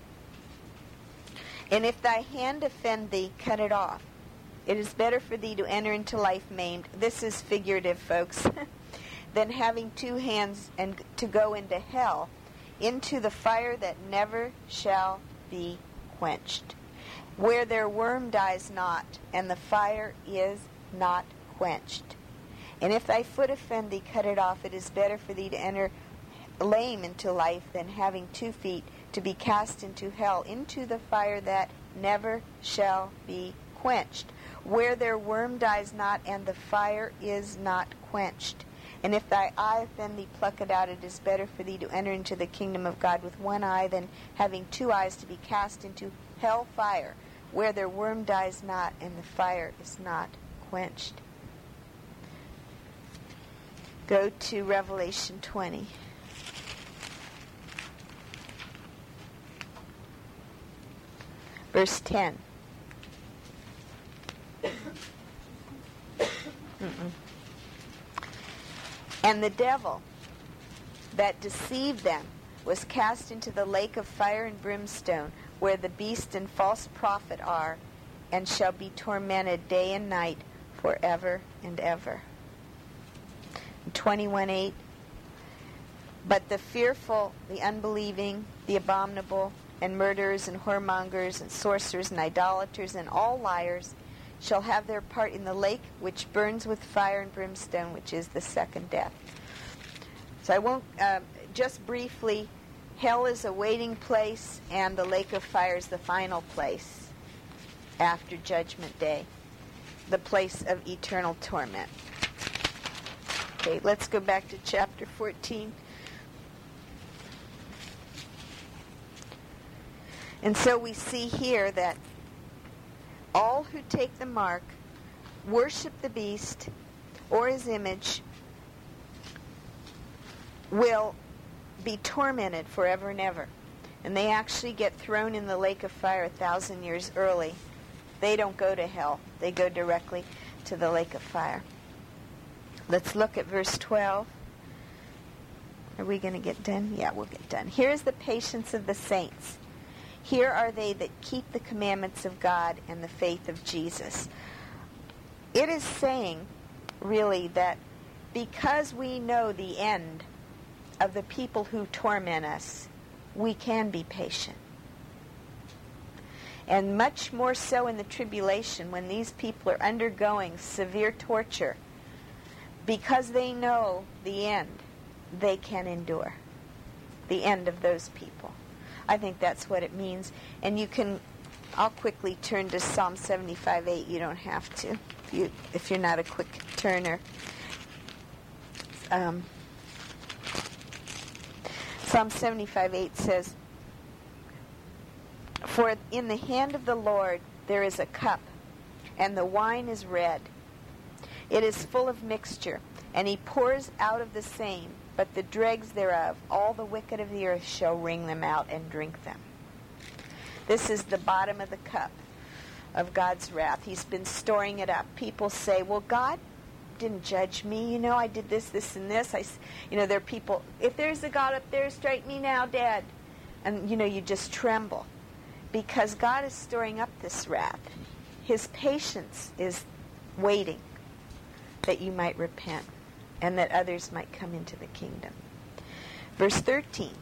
And if thy hand offend thee, cut it off. It is better for thee to enter into life maimed. This is figurative, folks. Than having two hands and to go into hell, into the fire that never shall be quenched, where their worm dies not, and the fire is not quenched. And if thy foot offend thee, cut it off. It is better for thee to enter lame into life than having two feet to be cast into hell, into the fire that never shall be quenched, where their worm dies not, and the fire is not quenched. And if thy eye offend thee, pluck it out. It is better for thee to enter into the kingdom of God with one eye than having two eyes to be cast into hell fire, where their worm dies not, and the fire is not quenched. Go to Revelation twenty. Verse ten. Mm-mm. And the devil that deceived them was cast into the lake of fire and brimstone, where the beast and false prophet are, and shall be tormented day and night forever and ever. twenty-one eight. But the fearful, the unbelieving, the abominable, and murderers, and whoremongers, and sorcerers, and idolaters, and all liars shall have their part in the lake which burns with fire and brimstone, which is the second death. So I won't, uh, just briefly, hell is a waiting place, and the lake of fire is the final place after Judgment Day, the place of eternal torment. Okay, let's go back to chapter fourteen. And so we see here that all who take the mark, worship the beast or his image, will be tormented forever and ever. And they actually get thrown in the lake of fire a thousand years early. They don't go to hell. They go directly to the lake of fire. Let's look at verse twelve. Are we going to get done? Yeah, we'll get done. Here is the patience of the saints. Here are they that keep the commandments of God and the faith of Jesus. It is saying, really, that because we know the end of the people who torment us, we can be patient. And much more so in the tribulation, when these people are undergoing severe torture, because they know the end, they can endure the end of those people. I think that's what it means. And you can, I'll quickly turn to Psalm seventy-five eight. You don't have to, if, you, if you're not a quick turner. Um, Psalm seventy-five eight says, for in the hand of the Lord there is a cup, and the wine is red. It is full of mixture, and he pours out of the same. But the dregs thereof, all the wicked of the earth shall wring them out and drink them. This is the bottom of the cup of God's wrath. He's been storing it up. People say, well, God didn't judge me. You know, I did this, this, and this. I, you know, there are people, if there's a God up there, strike me now, Dad. And, you know, you just tremble. Because God is storing up this wrath. His patience is waiting that you might repent, and that others might come into the kingdom. Verse thirteen.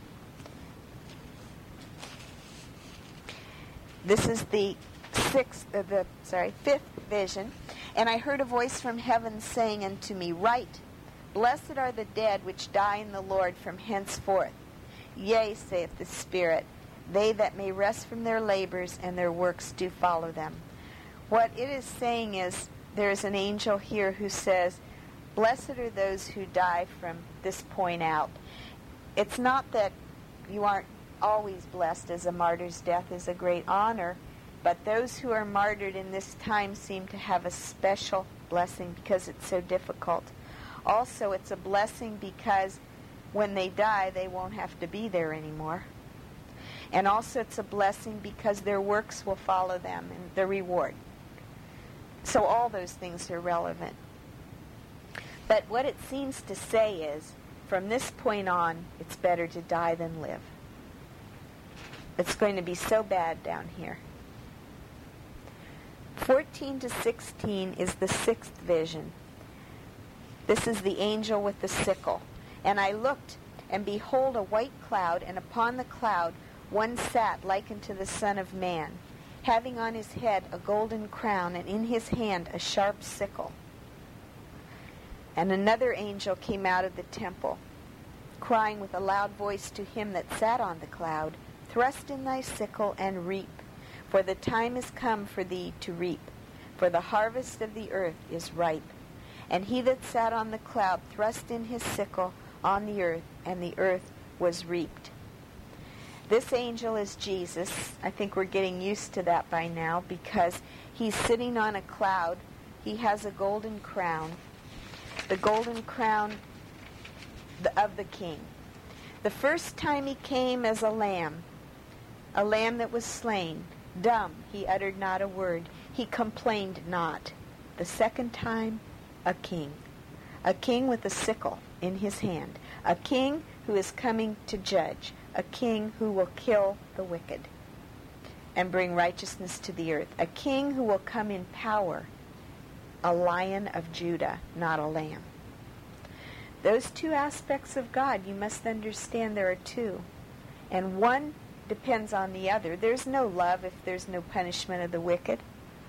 This is the sixth, uh, the sorry, fifth vision. And I heard a voice from heaven saying unto me, write, blessed are the dead which die in the Lord from henceforth. Yea, saith the Spirit, they that may rest from their labors, and their works do follow them. What it is saying is, there is an angel here who says, blessed are those who die from this point out. It's not that you aren't always blessed, as a martyr's death is a great honor, but those who are martyred in this time seem to have a special blessing because it's so difficult. Also, it's a blessing because when they die, they won't have to be there anymore. And also, it's a blessing because their works will follow them and the reward. So all those things are relevant. But what it seems to say is, from this point on, it's better to die than live. It's going to be so bad down here. fourteen to sixteen is the sixth vision. This is the angel with the sickle. And I looked, and behold, a white cloud, and upon the cloud one sat like unto the Son of Man, having on his head a golden crown, and in his hand a sharp sickle. And another angel came out of the temple, crying with a loud voice to him that sat on the cloud, Thrust in thy sickle and reap, for the time is come for thee to reap, for the harvest of the earth is ripe. And he that sat on the cloud thrust in his sickle on the earth, and the earth was reaped. This angel is Jesus. I think we're getting used to that by now because he's sitting on a cloud. He has a golden crown, the golden crown of the king. The first time he came as a lamb, a lamb that was slain, dumb, he uttered not a word, he complained not. The second time, a king, a king with a sickle in his hand, a king who is coming to judge, a king who will kill the wicked and bring righteousness to the earth, a king who will come in power, a Lion of Judah, not a lamb. Those two aspects of God, you must understand there are two, and one depends on the other. There's no love if there's no punishment of the wicked.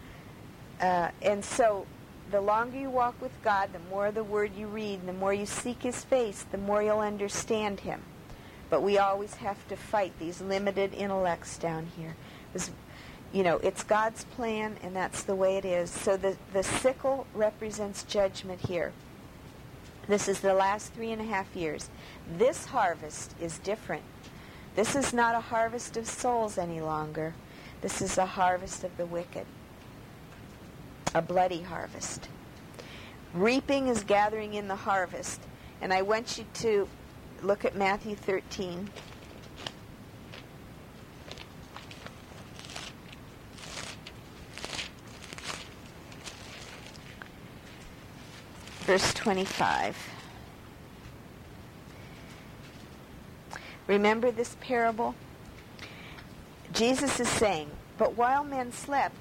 Uh, and so the longer you walk with God, the more of the Word you read, the more you seek His face, the more you'll understand Him. But we always have to fight these limited intellects down here. Because, you know, it's God's plan, and that's the way it is. So the, the sickle represents judgment here. This is the last three and a half years. This harvest is different. This is not a harvest of souls any longer. This is a harvest of the wicked. A bloody harvest. Reaping is gathering in the harvest. And I want you to look at Matthew thirteen. Verse twenty-five. Remember this parable? Jesus is saying, but while men slept,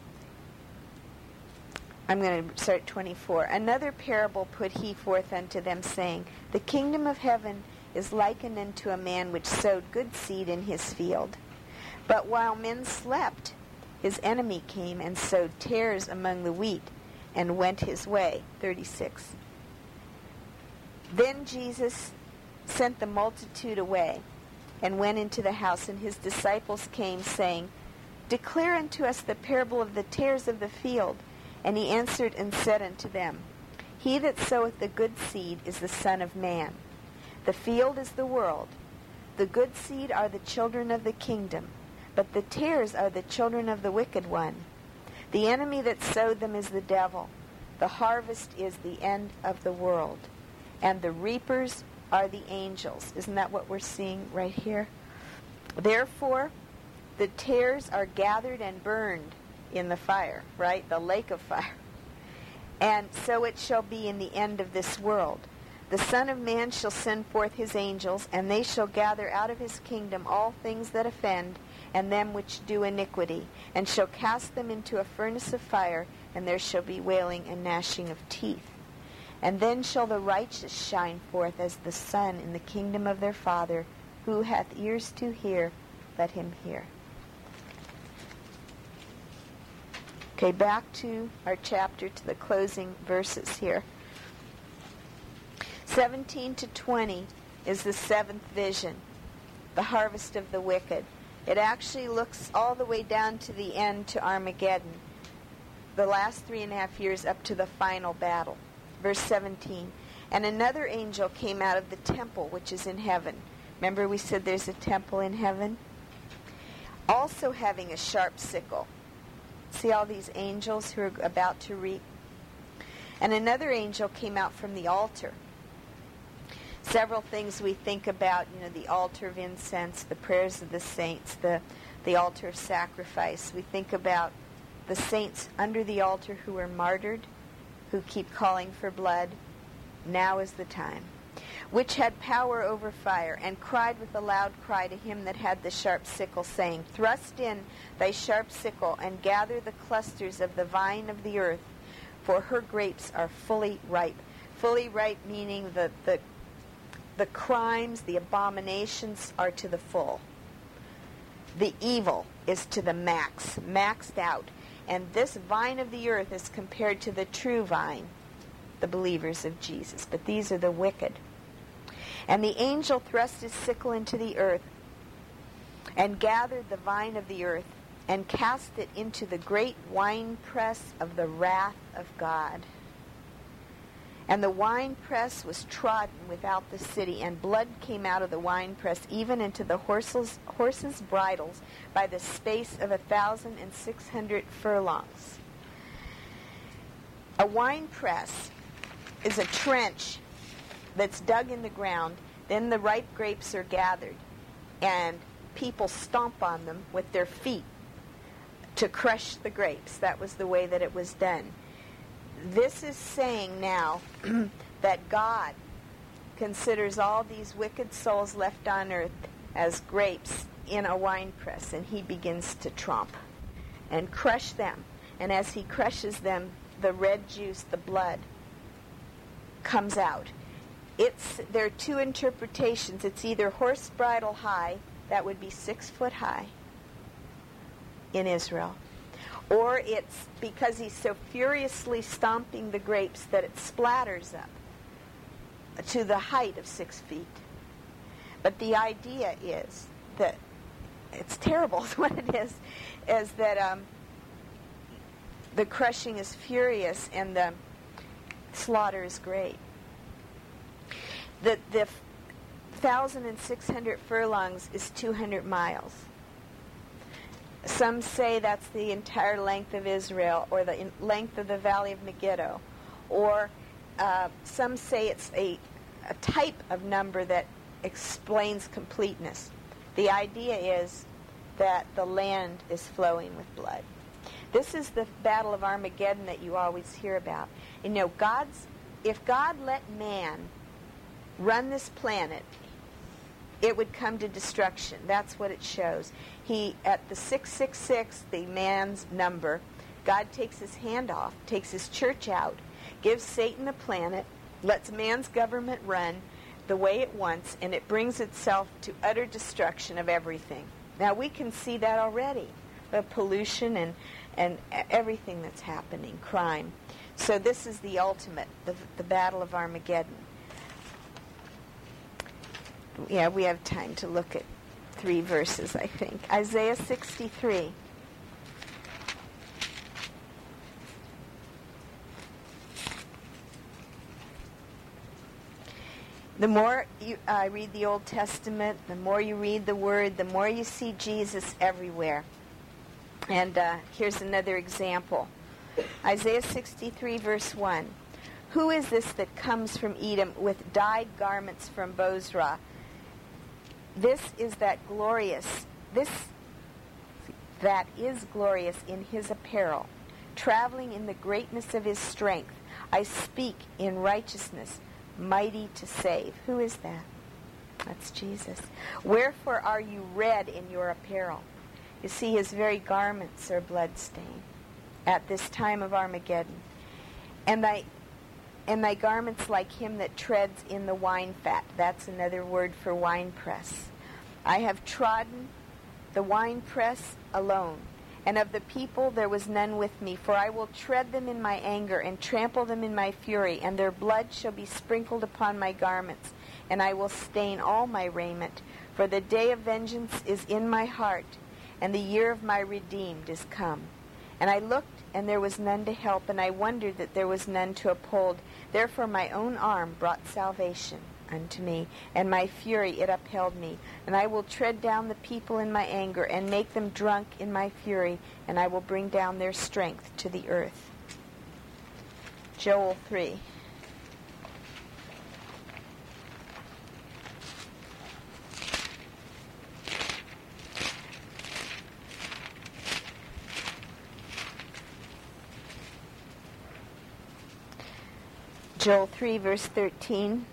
I'm going to start twenty-four. Another parable put he forth unto them, saying, the kingdom of heaven is likened unto a man which sowed good seed in his field. But while men slept, his enemy came and sowed tares among the wheat, and went his way. thirty-six. Then Jesus sent the multitude away, and went into the house, and his disciples came, saying, declare unto us the parable of the tares of the field. And he answered and said unto them, he that soweth the good seed is the Son of Man. The field is the world. The good seed are the children of the kingdom, but the tares are the children of the wicked one. The enemy that sowed them is the devil. The harvest is the end of the world, and the reapers are the angels. Isn't that what we're seeing right here? Therefore, the tares are gathered and burned in the fire, right? The lake of fire. And so it shall be in the end of this world. The Son of Man shall send forth his angels, and they shall gather out of his kingdom all things that offend, and them which do iniquity, and shall cast them into a furnace of fire, and there shall be wailing and gnashing of teeth. And then shall the righteous shine forth as the sun in the kingdom of their Father. Who hath ears to hear, let him hear. Okay, back to our chapter, to the closing verses here. seventeen to twenty is the seventh vision, the harvest of the wicked. It actually looks all the way down to the end, to Armageddon, the last three and a half years up to the final battle. Verse seventeen, and another angel came out of the temple which is in heaven, Remember we said there's a temple in heaven? Also having a sharp sickle. See all these angels who are about to reap? And another angel came out from the altar. Several things we think about, you know, the altar of incense, the prayers of the saints, the, the altar of sacrifice. We think about the saints under the altar who are martyred, who keep calling for blood. Now is the time. Which had power over fire, and cried with a loud cry to him that had the sharp sickle, saying, Thrust in thy sharp sickle, and gather the clusters of the vine of the earth, for her grapes are fully ripe. Fully ripe meaning the, the, the crimes, the abominations are to the full. The evil is to the max, maxed out. And this vine of the earth is compared to the true vine, the believers of Jesus. But these are the wicked. And the angel thrust his sickle into the earth, and gathered the vine of the earth, and cast it into the great winepress of the wrath of God. And the winepress was trodden without the city, and blood came out of the winepress, even into the horses' horses' bridles, by the space of a thousand and six hundred furlongs. A winepress is a trench that's dug in the ground. Then the ripe grapes are gathered, and people stomp on them with their feet to crush the grapes. That was the way that it was done. This is saying now that God considers all these wicked souls left on earth as grapes in a winepress, and he begins to tromp and crush them. And as he crushes them, the red juice, the blood, comes out. It's there are two interpretations. It's either horse bridle high, that would be six foot high in Israel, or it's because he's so furiously stomping the grapes that it splatters up to the height of six feet. But the idea is that it's terrible is what it is, is that um, the crushing is furious and the slaughter is great. The, the one thousand six hundred furlongs is two hundred miles. Some say that's the entire length of Israel, or the in, length of the Valley of Megiddo. Or uh, some say it's a, a type of number that explains completeness. The idea is that the land is flowing with blood. This is the Battle of Armageddon that you always hear about. You know, God's if God let man run this planet, it would come to destruction. That's what it shows. He, at the six six six, the man's number, God takes his hand off, takes his church out, gives Satan the planet, lets man's government run the way it wants, and it brings itself to utter destruction of everything. Now, we can see that already, the pollution and, and everything that's happening, crime. So this is the ultimate, the, the Battle of Armageddon. Yeah, we have time to look at three verses, I think. Isaiah sixty-three. The more you uh, read the Old Testament, the more you read the Word, the more you see Jesus everywhere. And uh, here's another example. Isaiah sixty-three, verse one. Who is this that comes from Edom with dyed garments from Bozrah? This is that glorious, this that is glorious in his apparel, traveling in the greatness of his strength. I speak in righteousness, mighty to save. Who is that? That's Jesus. Wherefore are you red in your apparel? You see, his very garments are bloodstained at this time of Armageddon. And thy and thy garments like him that treads in the wine fat. That's another word for winepress. I have trodden the winepress alone, and of the people there was none with me. For I will tread them in my anger, and trample them in my fury, and their blood shall be sprinkled upon my garments, and I will stain all my raiment. For the day of vengeance is in my heart, and the year of my redeemed is come. And I looked, and there was none to help, and I wondered that there was none to uphold. Therefore my own arm brought salvation. unto me, and my fury it upheld me. And I will tread down the people in my anger, and make them drunk in my fury, and I will bring down their strength to the earth. Joel three. Joel three, verse thirteen.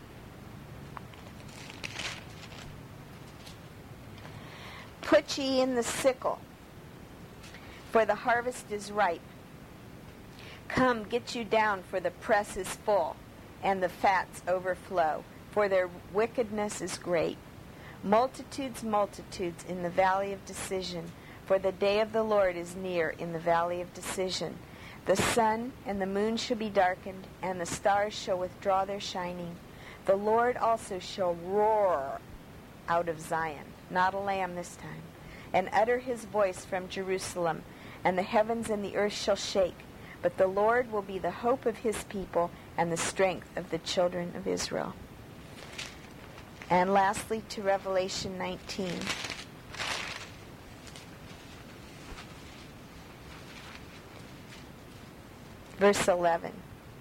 Put ye in the sickle, for the harvest is ripe. Come, get you down, for the press is full, and the fats overflow, for their wickedness is great. Multitudes, multitudes in the valley of decision, for the day of the Lord is near in the valley of decision. The sun and the moon shall be darkened, and the stars shall withdraw their shining. The Lord also shall roar out of Zion, not a lamb this time, and utter his voice from Jerusalem, and the heavens and the earth shall shake. But the Lord will be the hope of his people and the strength of the children of Israel. And lastly, to Revelation nineteen. Verse eleven.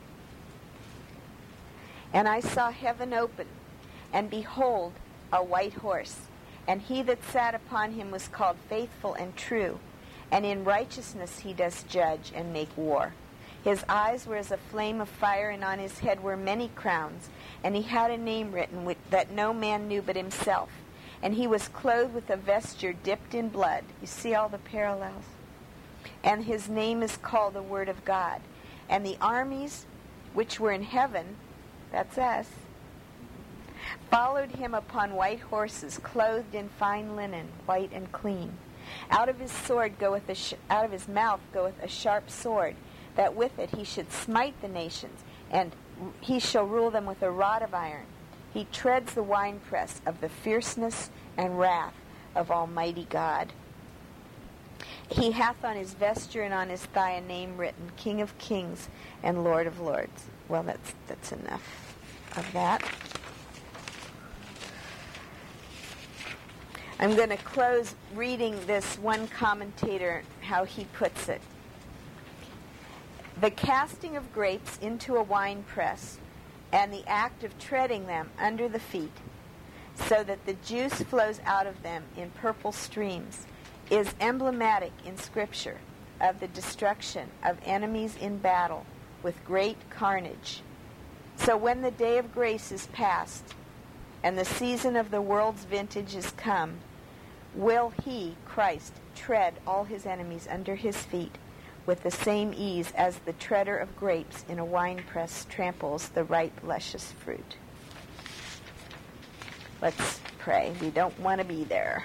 And I saw heaven open, and behold, a white horse, and he that sat upon him was called Faithful and True, and in righteousness he does judge and make war. His eyes were as a flame of fire, and on his head were many crowns, and he had a name written which, that no man knew but himself. And he was clothed with a vesture dipped in blood. You see all the parallels? And his name is called the Word of God. And the armies which were in heaven, that's us, followed him upon white horses, clothed in fine linen, white and clean. Out of his sword goeth a sh- out of his mouth goeth a sharp sword, that with it he should smite the nations, and he shall rule them with a rod of iron. He treads the winepress of the fierceness and wrath of Almighty God. He hath on his vesture and on his thigh a name written, King of Kings and Lord of Lords. Well, that's that's enough of that. I'm going to close reading this one commentator, how he puts it. The casting of grapes into a winepress and the act of treading them under the feet so that the juice flows out of them in purple streams is emblematic in Scripture of the destruction of enemies in battle with great carnage. So when the day of grace is past and the season of the world's vintage is come, will he, Christ, tread all his enemies under his feet with the same ease as the treader of grapes in a winepress tramples the ripe, luscious fruit. Let's pray. We don't want to be there.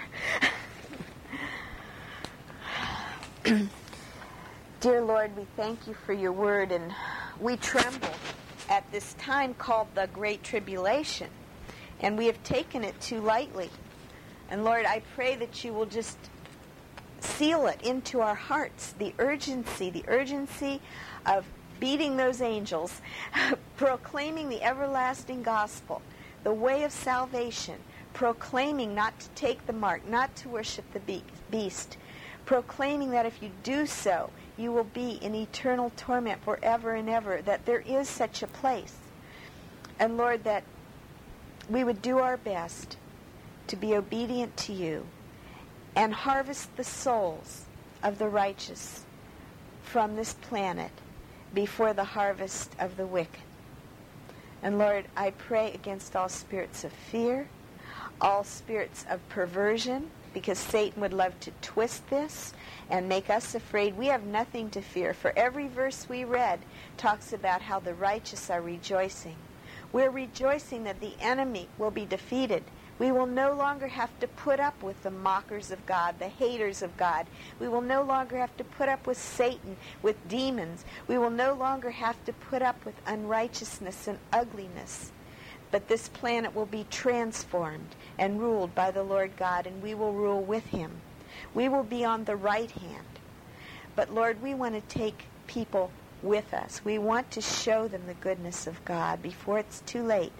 Dear Lord, we thank you for your word, and we tremble at this time called the Great Tribulation, and we have taken it too lightly. And Lord, I pray that you will just seal it into our hearts, the urgency, the urgency of beating those angels, proclaiming the everlasting gospel, the way of salvation, proclaiming not to take the mark, not to worship the beast, proclaiming that if you do so, you will be in eternal torment forever and ever, that there is such a place. And Lord, that we would do our best to be obedient to you and harvest the souls of the righteous from this planet before the harvest of the wicked. And Lord, I pray against all spirits of fear, all spirits of perversion, because Satan would love to twist this and make us afraid. We have nothing to fear, for every verse we read talks about how the righteous are rejoicing. We're rejoicing that the enemy will be defeated. We will no longer have to put up with the mockers of God, the haters of God. We will no longer have to put up with Satan, with demons. We will no longer have to put up with unrighteousness and ugliness. But this planet will be transformed and ruled by the Lord God, and we will rule with him. We will be on the right hand. But Lord, we want to take people with us. We want to show them the goodness of God before it's too late.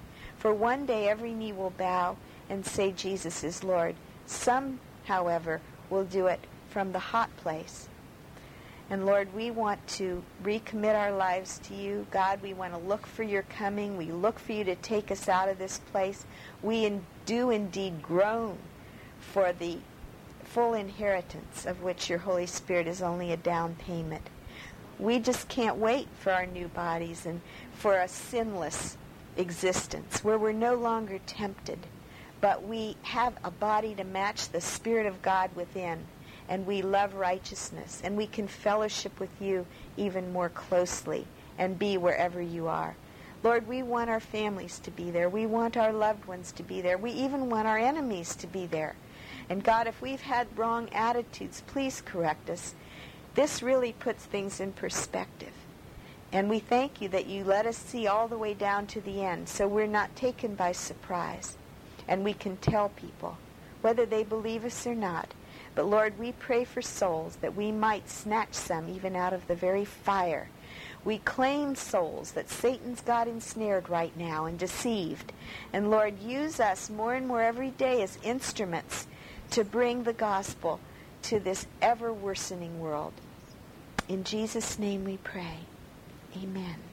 For one day every knee will bow and say Jesus is Lord. Some, however, will do it from the hot place. And Lord, we want to recommit our lives to you. God, we want to look for your coming. We look for you to take us out of this place. We in, do indeed groan for the full inheritance of which your Holy Spirit is only a down payment. We just can't wait for our new bodies and for a sinless existence where we're no longer tempted, but we have a body to match the Spirit of God within, and we love righteousness, and we can fellowship with you even more closely and be wherever you are. Lord, we want our families to be there. We want our loved ones to be there. We even want our enemies to be there. And God, if we've had wrong attitudes, please correct us. This really puts things in perspective. And we thank you that you let us see all the way down to the end, so we're not taken by surprise. And we can tell people, whether they believe us or not. But Lord, we pray for souls that we might snatch some even out of the very fire. We claim souls that Satan's got ensnared right now and deceived. And Lord, use us more and more every day as instruments to bring the gospel to this ever-worsening world. In Jesus' name we pray. Amen.